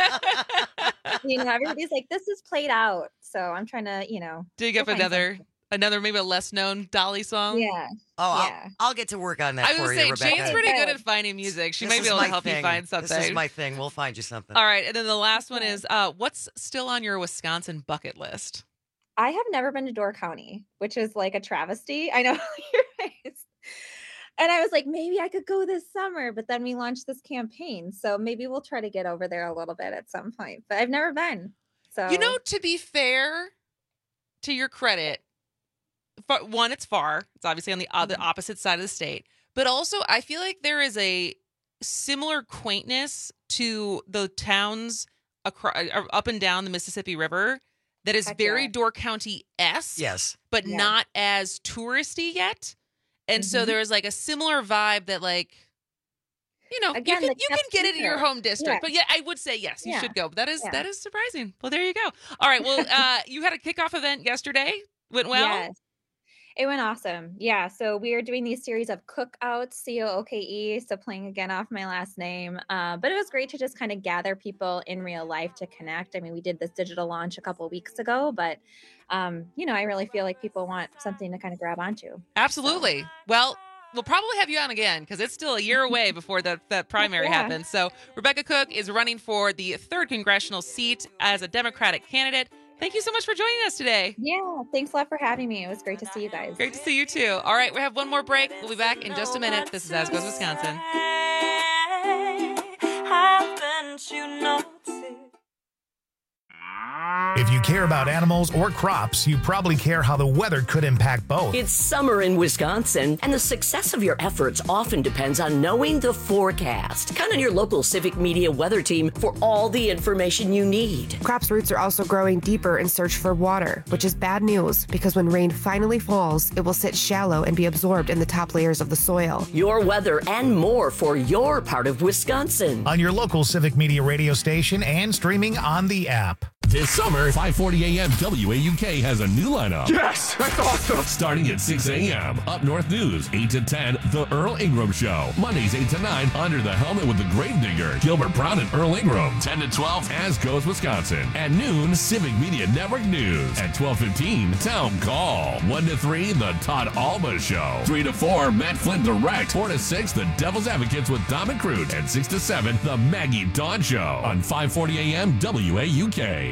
You know, everybody's like, this is played out, so I'm trying to, you know, Dig go up find another, something. another maybe a less known Dolly song. Yeah. Oh, Yeah. I'll, I'll get to work on that I was for gonna you, say Rebecca. Jane's pretty good at finding music. She This might is be able to my help you thing. find something. This is my thing. We'll find you something. All right, and then the last one is uh, what's still on your Wisconsin bucket list? I have never been to Door County, which is like a travesty. I know your face. And I was like, maybe I could go this summer, but then we launched this campaign. So maybe we'll try to get over there a little bit at some point. But I've never been. So You know, to be fair, to your credit, fa- one, it's far. It's obviously on the other opposite side of the state. But also, I feel like there is a similar quaintness to the towns across, up and down the Mississippi River that is Heck very yeah. Door County-esque, Yes. but Yeah. not as touristy yet. And so Mhm. there is like a similar vibe that like, you know, Again, you can, the you can kept get it in your secret. home district. Yeah. But yeah, I would say yes, you Yeah. should go. But that is Yeah. that is surprising. Well, there you go. All right. Well, uh, you had a kickoff event yesterday. Went well. Yes. It went awesome. Yeah. So we are doing these series of cookouts, C O O K E. So playing again off my last name. Uh, but it was great to just kind of gather people in real life to connect. I mean, we did this digital launch a couple of weeks ago, but, um, you know, I really feel like people want something to kind of grab onto. Absolutely. Well, we'll probably have you on again because it's still a year away before the, that primary Yeah. happens. So Rebecca Cook is running for the third congressional seat as a Democratic candidate. Thank you so much for joining us today. Yeah. Thanks a lot for having me. It was great to see you guys. Great to see you too. All right, we have one more break. We'll be back in just a minute. This is As Goes Wisconsin. Haven't you noticed? If you care about animals or crops, you probably care how the weather could impact both. It's summer in Wisconsin, and the success of your efforts often depends on knowing the forecast. Count on your local Civic Media weather team for all the information you need. Crops' roots are also growing deeper in search for water, which is bad news because when rain finally falls, it will sit shallow and be absorbed in the top layers of the soil. Your weather and more for your part of Wisconsin. On your local Civic Media radio station and streaming on the app. This summer, five forty a.m. W A U K has a new lineup. Yes, that's awesome. Starting at six a.m. Up North News, eight to ten, The Earl Ingram Show. Mondays, eight to nine, Under the Helmet with the Gravedigger. Gilbert Brown and Earl Ingram. ten to twelve, As Goes Wisconsin. At noon, Civic Media Network News. At twelve fifteen, Town Call. one to three, The Todd Alba Show. three to four, Matt Flint Direct. four to six, The Devil's Advocates with Dom and Crute. And six to seven, The Maggie Dawn Show. On five forty a.m. W A U K.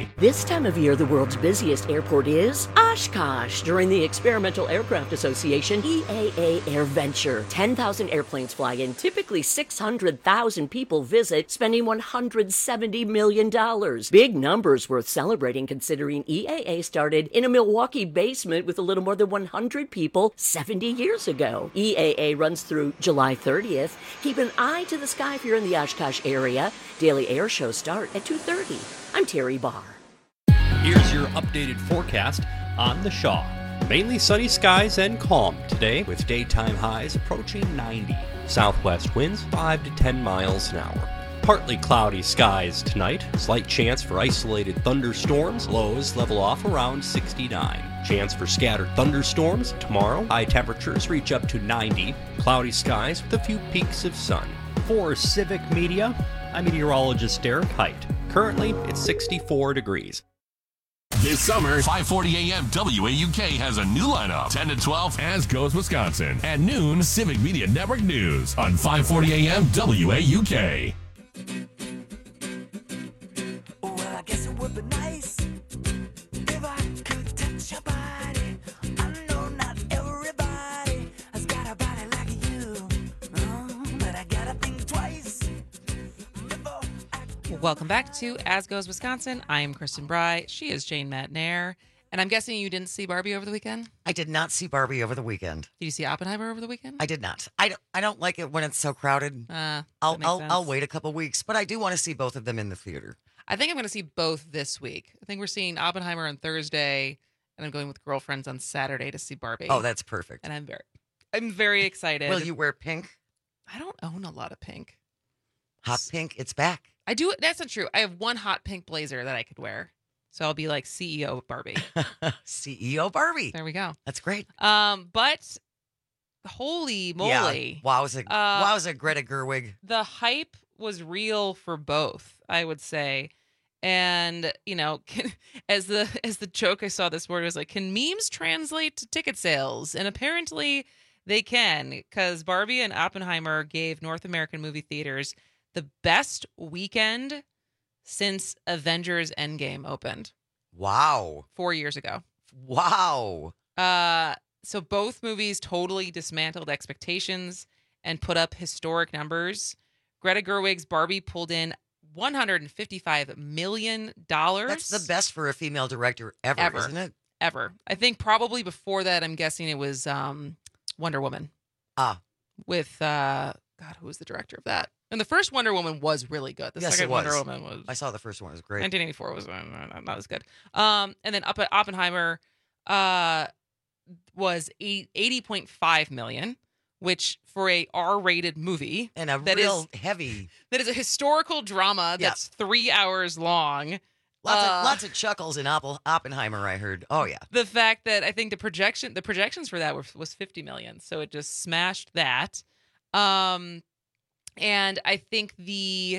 Bye. This time of year, the world's busiest airport is Oshkosh. During the Experimental Aircraft Association E A A AirVenture, ten thousand airplanes fly in. Typically, six hundred thousand people visit, spending one hundred seventy million dollars. Big numbers worth celebrating considering E A A started in a Milwaukee basement with a little more than one hundred people seventy years ago. E A A runs through July thirtieth. Keep an eye to the sky if you're in the Oshkosh area. Daily air shows start at two thirty. I'm Terry Barr. Here's your updated forecast on the Shaw. Mainly sunny skies and calm today with daytime highs approaching ninety. Southwest winds five to ten miles an hour. Partly cloudy skies tonight. Slight chance for isolated thunderstorms. Lows level off around sixty-nine. Chance for scattered thunderstorms tomorrow. High temperatures reach up to ninety. Cloudy skies with a few peaks of sun. For Civic Media, I'm meteorologist Derek Height. Currently, it's sixty-four degrees. This summer, five forty a.m. W A U K has a new lineup. ten to twelve, As Goes Wisconsin. At noon, Civic Media Network News on five forty a.m. W A U K. Well, I guess it would be nice if I could touch your body. I know not everybody has got a body like you, oh, but I gotta think twice. Welcome back to As Goes Wisconsin. I am Kristen Bry. She is Jane Matnair. And I'm guessing you didn't see Barbie over the weekend? I did not see Barbie over the weekend. Did you see Oppenheimer over the weekend? I did not. I don't, I don't like it when it's so crowded. Uh, I'll makes I'll, sense. I'll wait a couple weeks, but I do want to see both of them in the theater. I think I'm going to see both this week. I think we're seeing Oppenheimer on Thursday, and I'm going with girlfriends on Saturday to see Barbie. Oh, that's perfect. And I'm very, I'm very excited. Will you wear pink? I don't own a lot of pink. Hot pink, it's back. I do. That's not true. I have one hot pink blazer that I could wear. So I'll be like C E O Barbie. C E O Barbie. There we go. That's great. Um, but holy moly. Yeah. Wowza, Uh, wowza, Greta Gerwig. The hype was real for both, I would say. And, you know, can, as the as the joke I saw this morning was like, can memes translate to ticket sales? And apparently they can, because Barbie and Oppenheimer gave North American movie theaters the best weekend since Avengers Endgame opened. Wow. Four years ago. Wow. Uh, so both movies totally dismantled expectations and put up historic numbers. Greta Gerwig's Barbie pulled in one hundred fifty-five million dollars. That's the best for a female director ever, Ever. isn't it? Ever. I think probably before that, I'm guessing it was um, Wonder Woman. Ah. With, uh, God, who was the director of that? And the first Wonder Woman was really good. The yes, second it was. Wonder Woman was... I saw the first one. It was great. nineteen eighty-four was uh, not as good. Um, and then up at Oppenheimer uh, was eighty point five million, which for a R-rated movie and a that real is, heavy that is a historical drama Yeah. that's three hours long. Lots Uh, of lots of chuckles in Oppel, Oppenheimer, I heard. Oh yeah. The fact that I think the projection the projections for that were, was fifty million, so it just smashed that. Um, and I think the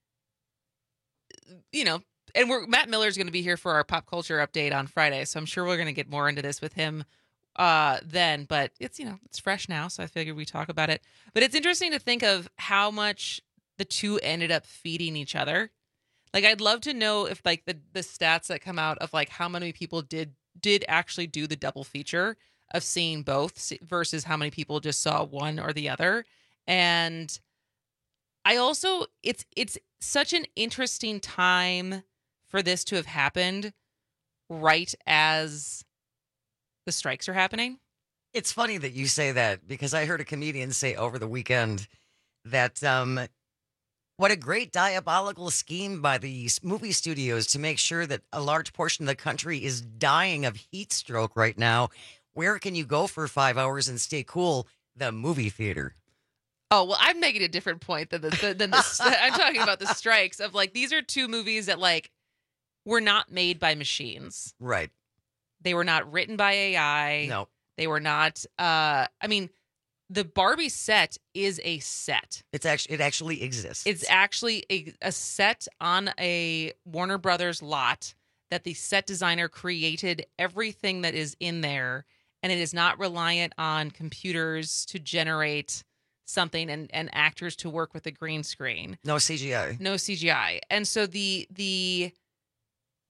you know, and we're Matt Miller's going to be here for our pop culture update on Friday, so I'm sure we're going to get more into this with him uh then, but it's you know, it's fresh now, so I figured we talk about it. But it's interesting to think of how much the two ended up feeding each other. Like, I'd love to know if like the the stats that come out of like how many people did did actually do the double feature of seeing both versus how many people just saw one or the other. And I also it's it's such an interesting time for this to have happened right as the strikes are happening. It's funny that you say that because I heard a comedian say over the weekend that um, what a great diabolical scheme by the movie studios to make sure that a large portion of the country is dying of heat stroke right now. Where can you go for five hours and stay cool? The movie theater. Oh, well, I'm making a different point than the, the, than the I'm talking about the strikes of like, these are two movies that like were not made by machines. Right. They were not written by A I. No. They were not, uh, I mean, the Barbie set is a set. It's actually, it actually exists. It's actually a, a set on a Warner Brothers lot that the set designer created everything that is in there. And it is not reliant on computers to generate something and, and actors to work with a green screen. No C G I. No C G I. And so the the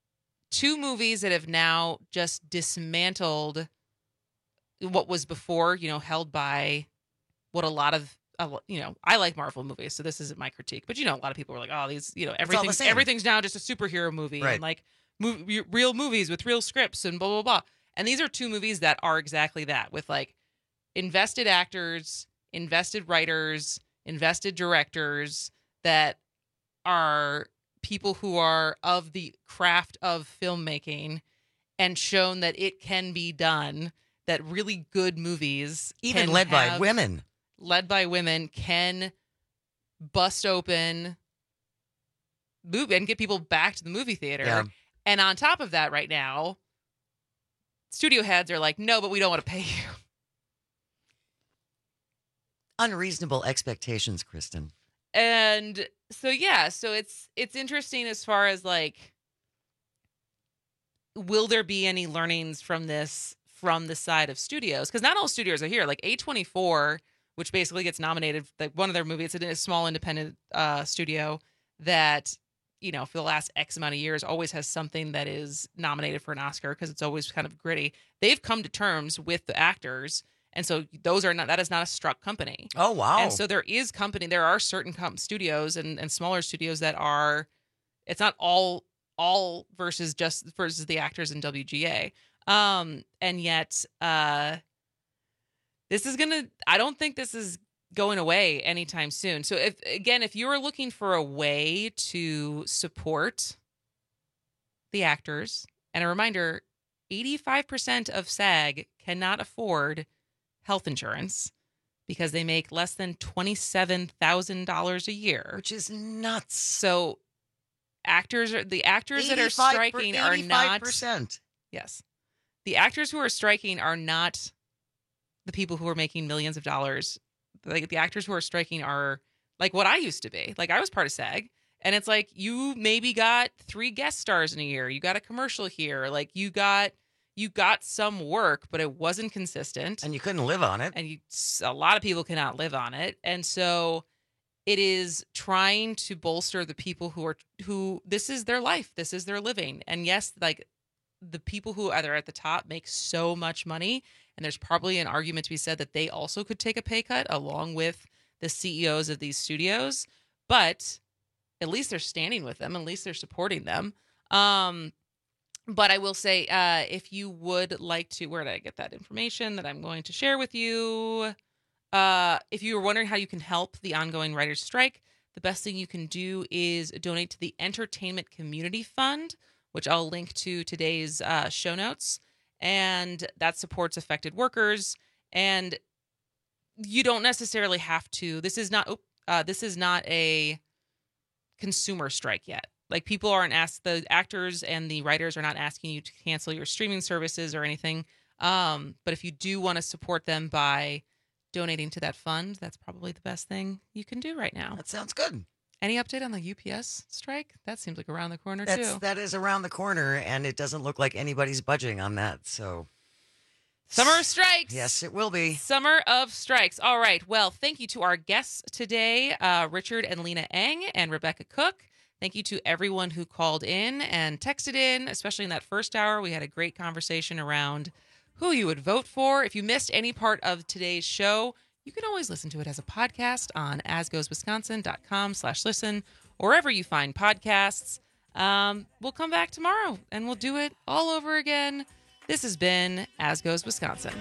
two movies that have now just dismantled what was before, you know, held by what a lot of, uh, you know, I like Marvel movies, so this isn't my critique, but you know, a lot of people were like, oh, these, you know, everything's, same. everything's now just a superhero movie Right. and like mov- real movies with real scripts and blah, blah, blah. And these are two movies that are exactly that, with like invested actors, invested writers, invested directors that are people who are of the craft of filmmaking and shown that it can be done, that really good movies, Even can led by have- women. led by women, can bust open movie and get people back to the movie theater. Yeah. And on top of that, right now, studio heads are like, no, but we don't want to pay you. Unreasonable expectations, Kristen. And so yeah, so it's it's interesting as far as like, will there be any learnings from this from the side of studios? Because not all studios are here. Like A twenty-four, which basically gets nominated, like one of their movies, it's a small independent uh, studio that, you know, for the last X amount of years always has something that is nominated for an Oscar because it's always kind of gritty. They've come to terms with the actors. And so those are not, that is not a struck company. Oh, wow. And so there is company, there are certain com- studios and, and smaller studios that are, it's not all, all versus just versus the actors in W G A. Um, and yet, uh, this is going to, I don't think this is going away anytime soon. So if, again, if you're looking for a way to support the actors, and a reminder, eighty-five percent of SAG cannot afford health insurance because they make less than twenty-seven thousand dollars a year, which is nuts. So actors are the actors that are striking are not percent. Yes. The actors who are striking are not the people who are making millions of dollars. Like the actors who are striking are like what I used to be. Like I was part of SAG, and it's like you maybe got three guest stars in a year. You got a commercial here. Like you got You got some work, but it wasn't consistent. And you couldn't live on it. And you, a lot of people cannot live on it. And so it is trying to bolster the people who are, who this is their life. This is their living. And yes, like the people who either at the top make so much money. And there's probably an argument to be said that they also could take a pay cut along with the C E Os of these studios. But at least they're standing with them. At least they're supporting them. Um, But I will say, uh, if you would like to, where did I get that information that I'm going to share with you? Uh, if you were wondering how you can help the ongoing writers' strike, the best thing you can do is donate to the Entertainment Community Fund, which I'll link to today's uh, show notes. And that supports affected workers. And you don't necessarily have to, this is not, oh, uh, this is not a consumer strike yet. Like people aren't asked, the actors and the writers are not asking you to cancel your streaming services or anything. Um, but if you do want to support them by donating to that fund, that's probably the best thing you can do right now. That sounds good. Any update on the U P S strike? That seems like around the corner That's, too. That is around the corner, and it doesn't look like anybody's budging on that. So, Summer of strikes. Yes, it will be. Summer of strikes. All right. Well, thank you to our guests today, uh, Richard and Lena Eng and Rebecca Cook. Thank you to everyone who called in and texted in, especially in that first hour. We had a great conversation around who you would vote for. If you missed any part of today's show, you can always listen to it as a podcast on asgoeswisconsin.com slash listen, or wherever you find podcasts. Um, we'll come back tomorrow, and we'll do it all over again. This has been As Goes Wisconsin.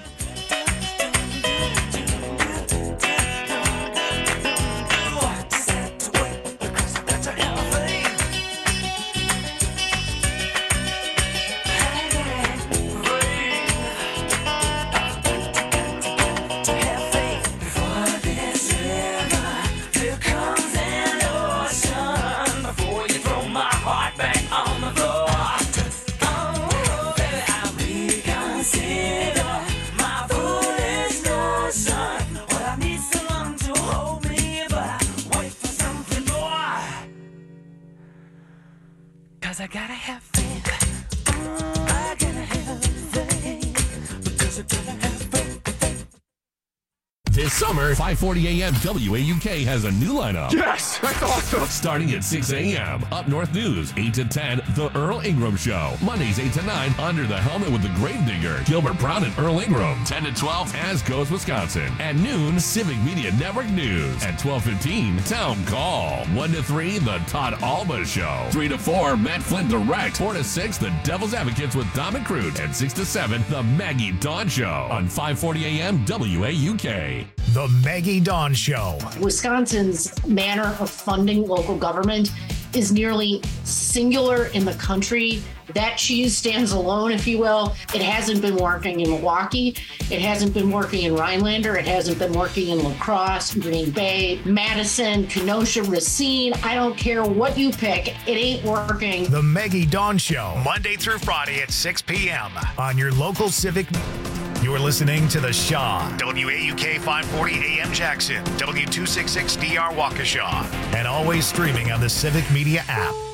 I gotta have faith. I gotta have faith. Because I gotta have faith. This summer, five forty a.m. W A U K has a new lineup. Yes, that's awesome. Starting at six a.m. Up North News, eight to ten, The Earl Ingram Show. Mondays, eight to nine, Under the Helmet with the Gravedigger, Gilbert Brown and Earl Ingram. ten to twelve, As Goes Wisconsin. At noon, Civic Media Network News. At twelve fifteen, Town Call. one to three, The Todd Alba Show. three to four, Matt Flynn Direct. four to six, The Devil's Advocates with Dom and Crute. And six to seven, The Maggie Dawn Show. On five forty a.m. W A U K. The Maggie Dawn Show. Wisconsin's manner of funding local government is nearly singular in the country. That cheese stands alone, if you will. It hasn't been working in Milwaukee. It hasn't been working in Rhinelander. It hasn't been working in La Crosse, Green Bay, Madison, Kenosha, Racine. I don't care what you pick. It ain't working. The Maggie Dawn Show, Monday through Friday at six p.m. on your local Civic. You're listening to The Shaw, W A U K five forty A M Jackson, W two sixty-six D R Waukesha, and always streaming on the Civic Media app.